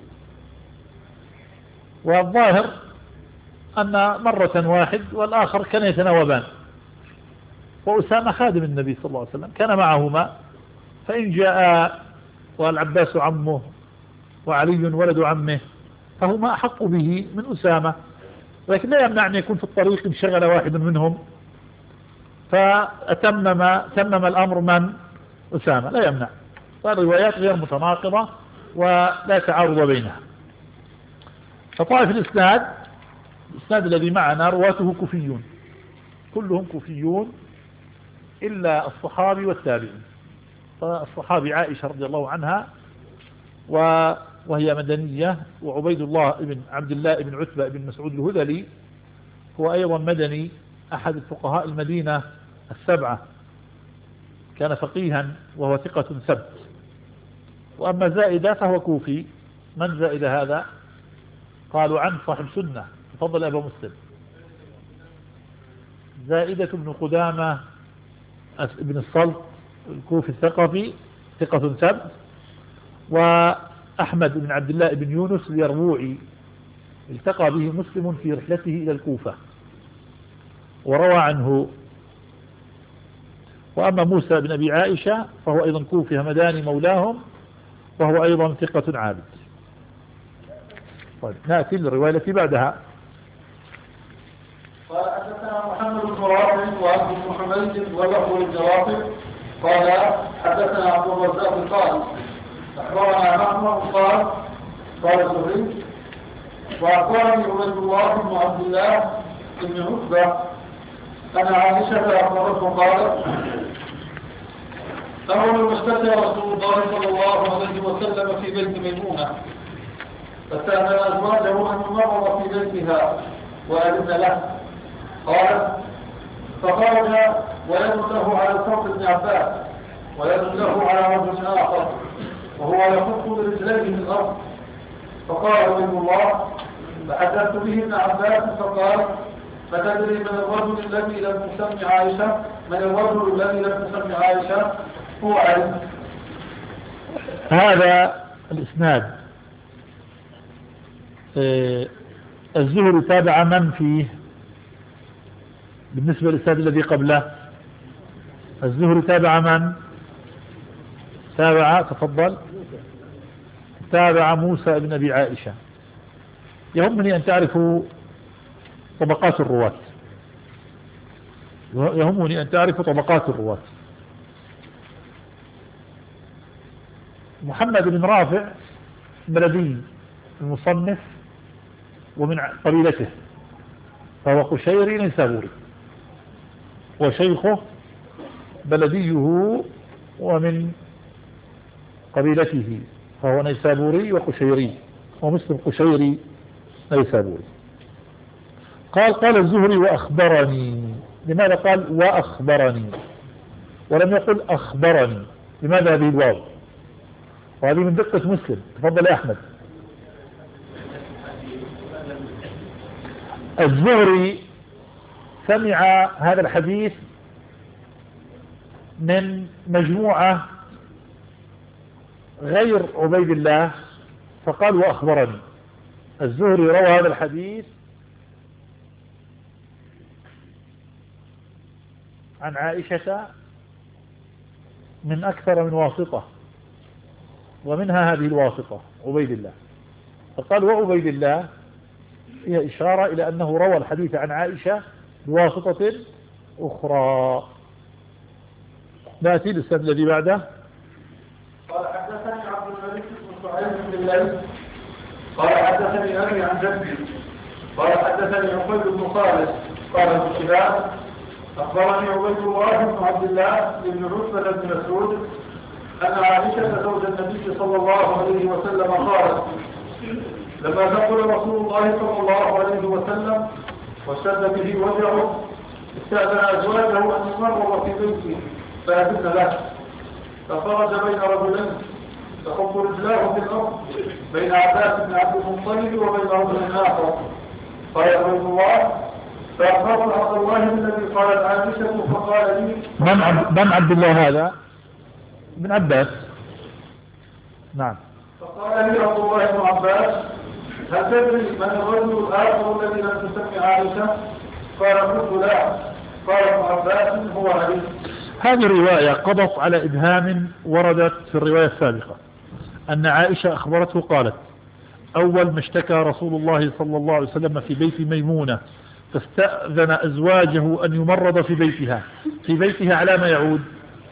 والظاهر أن مرة واحد والآخر كان يتناوبان، وأسامة خادم النبي صلى الله عليه وسلم كان معهما فإن جاء والعباس عمه وعلي ولد عمه فهما أحق به من أسامة، ولكن لا يمنع أن يكون في الطريق انشغل واحد منهم فأتمم تمم الأمر من أسامة، لا يمنع. فالروايات غير متناقضة ولا تعارض بينها. فطائف الإسناد الإسناد الذي معنا رواته كوفيون، كلهم كوفيون إلا الصحابي والتابعين. فالصحابي عائشة رضي الله عنها وهي مدنية، وعبيد الله بن عبد الله بن عتبة بن مسعود الهذلي هو أيضا مدني، أحد الفقهاء المدينة السبعة، كان فقيها وهو ثقة ثبت. وأما زائدة فهو كوفي. من زائدة هذا؟ قالوا عن صاحب سنة، تفضل أبا مسلم. زائدة بن قدامة بن الصلت الكوفي الثقفي ثقة ثبت. وأحمد بن عبد الله بن يونس اليربوعي التقى به مسلم في رحلته إلى الكوفة وروى عنه. وأما موسى بن أبي عائشة فهو أيضا كوفي همداني مولاهم، وهو أيضا ثقة عابد. طيب نأتي للرواية التي بعدها. قال حدثنا محمد بن رافع وعبد بن حميد واللفظ للجوافر قال حدثنا عبد الرزاق قال أخبرنا معمر قال قال الزهري وأخبرني عبيد الله بن عبد الله بن عتبة أن عائشة أخبرته قالت أول ما اشتكى رسول الله صلى الله عليه وسلم في بيت ميمونة فسأل أزواجه أن يمرض في بيتها وأذن له. قال فخرج ويد له على صوت ابن عباس ويد له على رجل آخر وهو يخط برجليه في الأرض. فقال عبيد الله فحدثت به ابن عباس فقال فتدري من الرجل الذي لم تسمي عائشة؟ من الرجل الذي لم تسمي عائشة؟ هو علم. هذا الإسناد آه الزهري تابع من فيه بالنسبة للإسناد الذي قبله؟ الزهري تابع من؟ تابع تفضل تابع موسى بن أبي عائشة. يهمني أن تعرفوا طبقات الرواة، يهمني أن تعرفوا طبقات الرواة. محمد بن رافع بلدي المصنف ومن قبيلته، فهو قشيري نيسابوري، وشيخه بلديه ومن قبيلته، فهو نيسابوري وقشيري، ومسلم قشيري نيسابوري. قال قال الزهري وأخبرني. لماذا قال وأخبرني ولم يقل أخبرني؟ لماذا هذه الواو؟ وهذه من دقة مسلم. تفضل يا أحمد. الزهري سمع هذا الحديث من مجموعة غير عبيد الله فقال وأخبرني. الزهري روى هذا الحديث عن عائشة من أكثر من واسطة، ومنها هذه الواسطة عبيد الله، فقال وعبيد الله فيها إشارة إلى أنه روى الحديث عن عائشة بواسطة أخرى. نأتي للسند الذي بعده. قال حدثني عبد الملك بن سعيد بن الليث قال حدثني أبي عن جدي قال حدثني عقيل بن خالد قال ابن شهاب أخبرني عبيد الله بن عبد الله بن عتبة بن مسعود أن عائشة زوج النبي صلى الله عليه وسلم قالت لما دخل رسول الله صلى الله عليه وسلم واشتد به وجعه استأذن أزواجه أن يمرض في بيته فأذن له، فخرج بين رجلين تخط رجلاه في الأرض بين عباس بن عبد المطلب وبين رجل آخر. قال عبد الله فأخبرت عبد الله الذي قالت عائشة فقال لي من عبد, من عبد الله هذا؟ بن عباس. نعم. فقال لي عبد الله بن عباس هل تدري من الرجل الآخر الذي لم تسمي عائشة؟ قال قلت لا. قال ابن عباس هو علي. هذه الرواية قضت على إبهام وردت في الرواية السابقة أن عائشة أخبرته قالت: أول ما اشتكى رسول الله صلى الله عليه وسلم في بيت ميمونة فاستأذن أزواجه أن يمرض في بيتها. في بيتها على ما يعود؟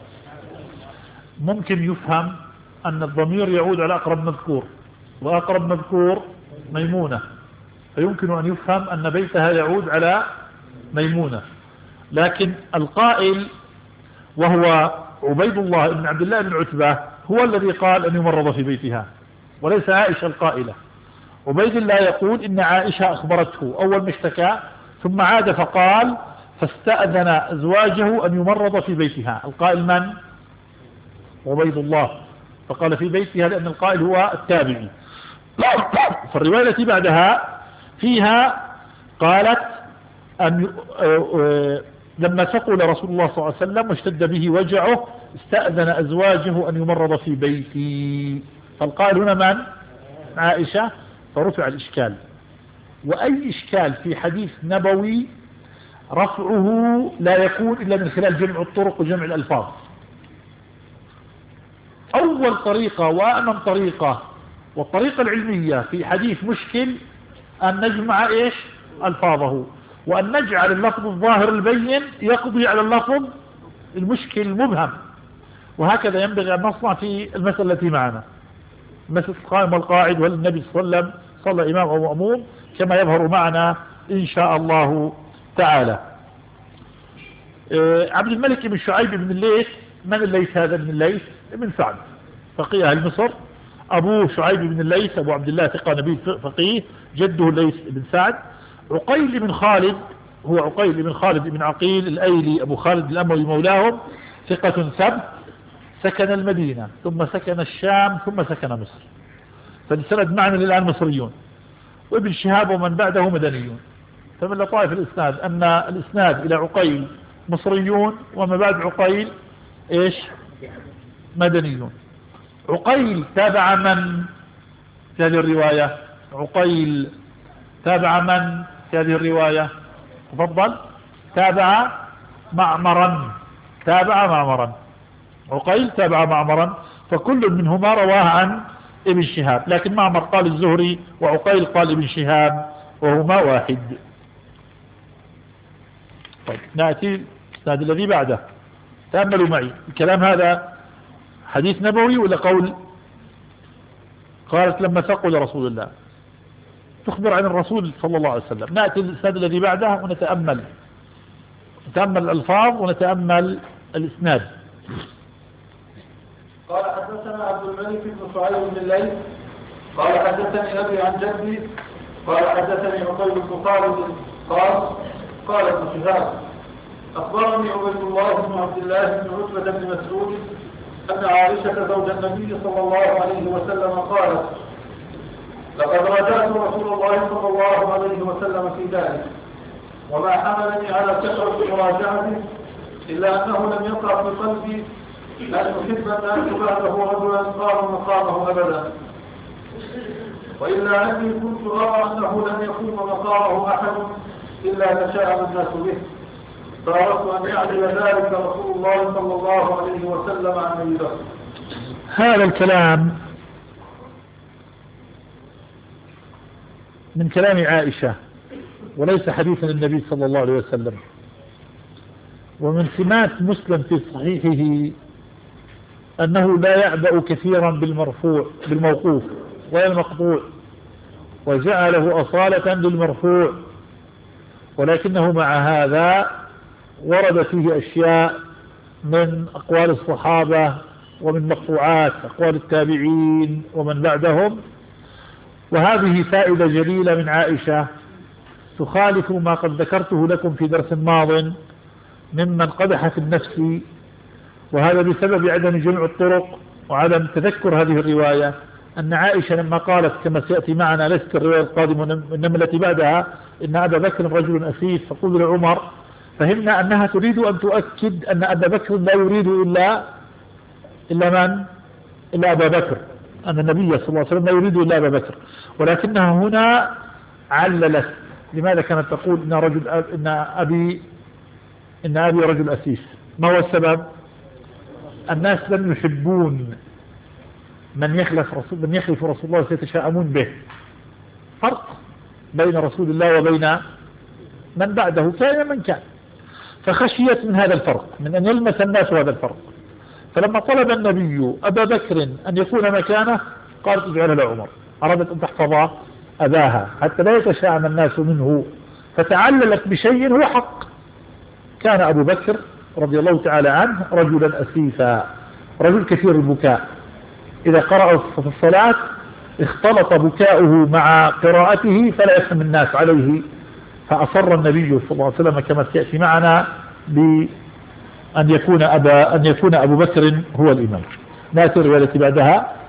ممكن يفهم أن الضمير يعود على أقرب مذكور، وأقرب مذكور ميمونة، فيمكن أن يفهم أن بيتها يعود على ميمونة. لكن القائل وهو عبيد الله بن عبد الله بن عتبة هو الذي قال أن يمرض في بيتها، وليس عائشة القائلة. عبيد الله يقول إن عائشة أخبرته أول ما اشتكى، ثم عاد فقال فاستأذن أزواجه أن يمرض في بيتها. القائل من؟ عبيد الله، فقال في بيتها لأن القائل هو التابعي. فالرواية التي بعدها فيها قالت أن لما ثقل رسول الله صلى الله عليه وسلم واشتد به وجعه استأذن أزواجه أن يمرض في بيتي. فالقائل هنا من؟ عائشة، فرفع الإشكال. وأي إشكال في حديث نبوي رفعه لا يكون إلا من خلال جمع الطرق وجمع الألفاظ. أول طريقة وأمن طريقة والطريقة العلمية في حديث مشكل أن نجمع إيش؟ ألفاظه، وأن نجعل اللفظ الظاهر البين يقضي على اللفظ المشكل المبهم. وهكذا ينبغي أن نصنع في المسألة التي معنا، مسألة القائم والقاعد، وهل النبي صلى الله عليه وسلم صلى إمام أو مأموم، كما يظهر معنا إن شاء الله تعالى. عبد الملك بن شعيب بن الليث، من الليث هذا؟ بن الليث بن سعد، فقيه أهل مصر. أبوه شعيب بن الليث أبو عبد الله ثقة نبيل فقيه، جده الليث بن سعد. عقيل بن خالد هو عقيل بن خالد بن عقيل الأيلي أبو خالد الأموي مولاهم، ثقة ثبت، سكن المدينة ثم سكن الشام ثم سكن مصر، فالسند معنا الآن مصريون. وابن شهاب ومن بعده مدنيون. فمن لطائف الإسناد أن الإسناد إلى عقيل مصريون، وما بعد عقيل إيش؟ مدنيون. عقيل تابع من في هذه الرواية؟ عقيل تابع من في هذه الرواية؟ تفضل. تابع معمرا، تابع معمرا. عقيل تابع معمرا، فكل منهما رواه عن ابن شهاب، لكن معمر قال الزهري وعقيل قال ابن شهاب، وهما واحد. طيب نأتي الإسناد الذي بعده. تأملوا معي الكلام هذا حديث نبوي ولا قول؟ قالت لما ثقل رسول الله، تخبر عن الرسول صلى الله عليه وسلم. نأتي الإسناد الذي بعده ونتأمل نتأمل الألفاظ ونتأمل الإسناد. قال حدثنا عبد الملك بن شعيب بن الليث قال حدثني أبي عن جدي قال حدثني عقيل بن خالد قال قال ابن شهاب أخبرني عبيد الله بن عبد الله بن عتبة بن مسعود أن عائشة زوج النبي صلى الله عليه وسلم قالت: لقد راجعت رسول الله صلى الله عليه وسلم في ذلك، وما حملني على كثرة مراجعته إلا أنه لم يقع في قلبي أن أحب الناس بعده رجلا قام مقامه أبدا، وإلا أني كنت أرى أنه لم يقوم مقامه أحد إلا تشاءم الناس به، فأردت أن يعلي ذلك رسول الله صلى الله عليه وسلم عن أبي بكر. هذا الكلام من كلام عائشة وليس حديثا للنبي صلى الله عليه وسلم. ومن سمات مسلم في صحيحه أنه لا يعبأ كثيرا بالمرفوع بالموقوف ولا المقطوع، وجعله أصالة للمرفوع، ولكنه مع هذا ورد فيه أشياء من أقوال الصحابة ومن مقطوعات أقوال التابعين ومن بعدهم. وهذه فائدة جليلة من عائشة تخالف ما قد ذكرته لكم في درس ماض ممن قدح في النفس، وهذا بسبب عدم جمع الطرق وعدم تذكر هذه الرواية. أن عائشة لما قالت كما سيأتي معنا ليست الرواية القادمة إنما التي بعدها إن أبا بكر رجل أسيف فقول لعمر، فهمنا أنها تريد أن تؤكد أن أبا بكر لا يريد إلا إلا من؟ إلا أبا بكر، أن النبي صلى الله عليه وسلم لا يريد إلا أبا بكر. ولكنها هنا عللت لماذا كانت تقول إن رجل أب إن أبي إن أبي رجل أسيف. ما هو السبب؟ الناس لم يحبون من يخلف رسول من يخلف رسول الله سيتشاءمون به. فرق بين رسول الله وبين من بعده كان من كان، فخشيت من هذا الفرق، من أن يلمس الناس هذا الفرق. فلما طلب النبي أبا بكر أن يكون مكانه قالت اجعل له عمر، أرادت أن تحفظ أباها حتى لا يتشاءم الناس منه، فتعللت بشيء هو حق. كان أبو بكر رضي الله تعالى عنه رجلا أسيفا، رجل كثير البكاء، إذا قرأ في الصلاة اختلط بكاؤه مع قراءته فلا يفهم الناس عليه، فأصر النبي صلى الله عليه وسلم كما تأتي معنا بأن يكون أبا أن يكون أبو بكر هو الإمام. نأتي الرواية بعدها.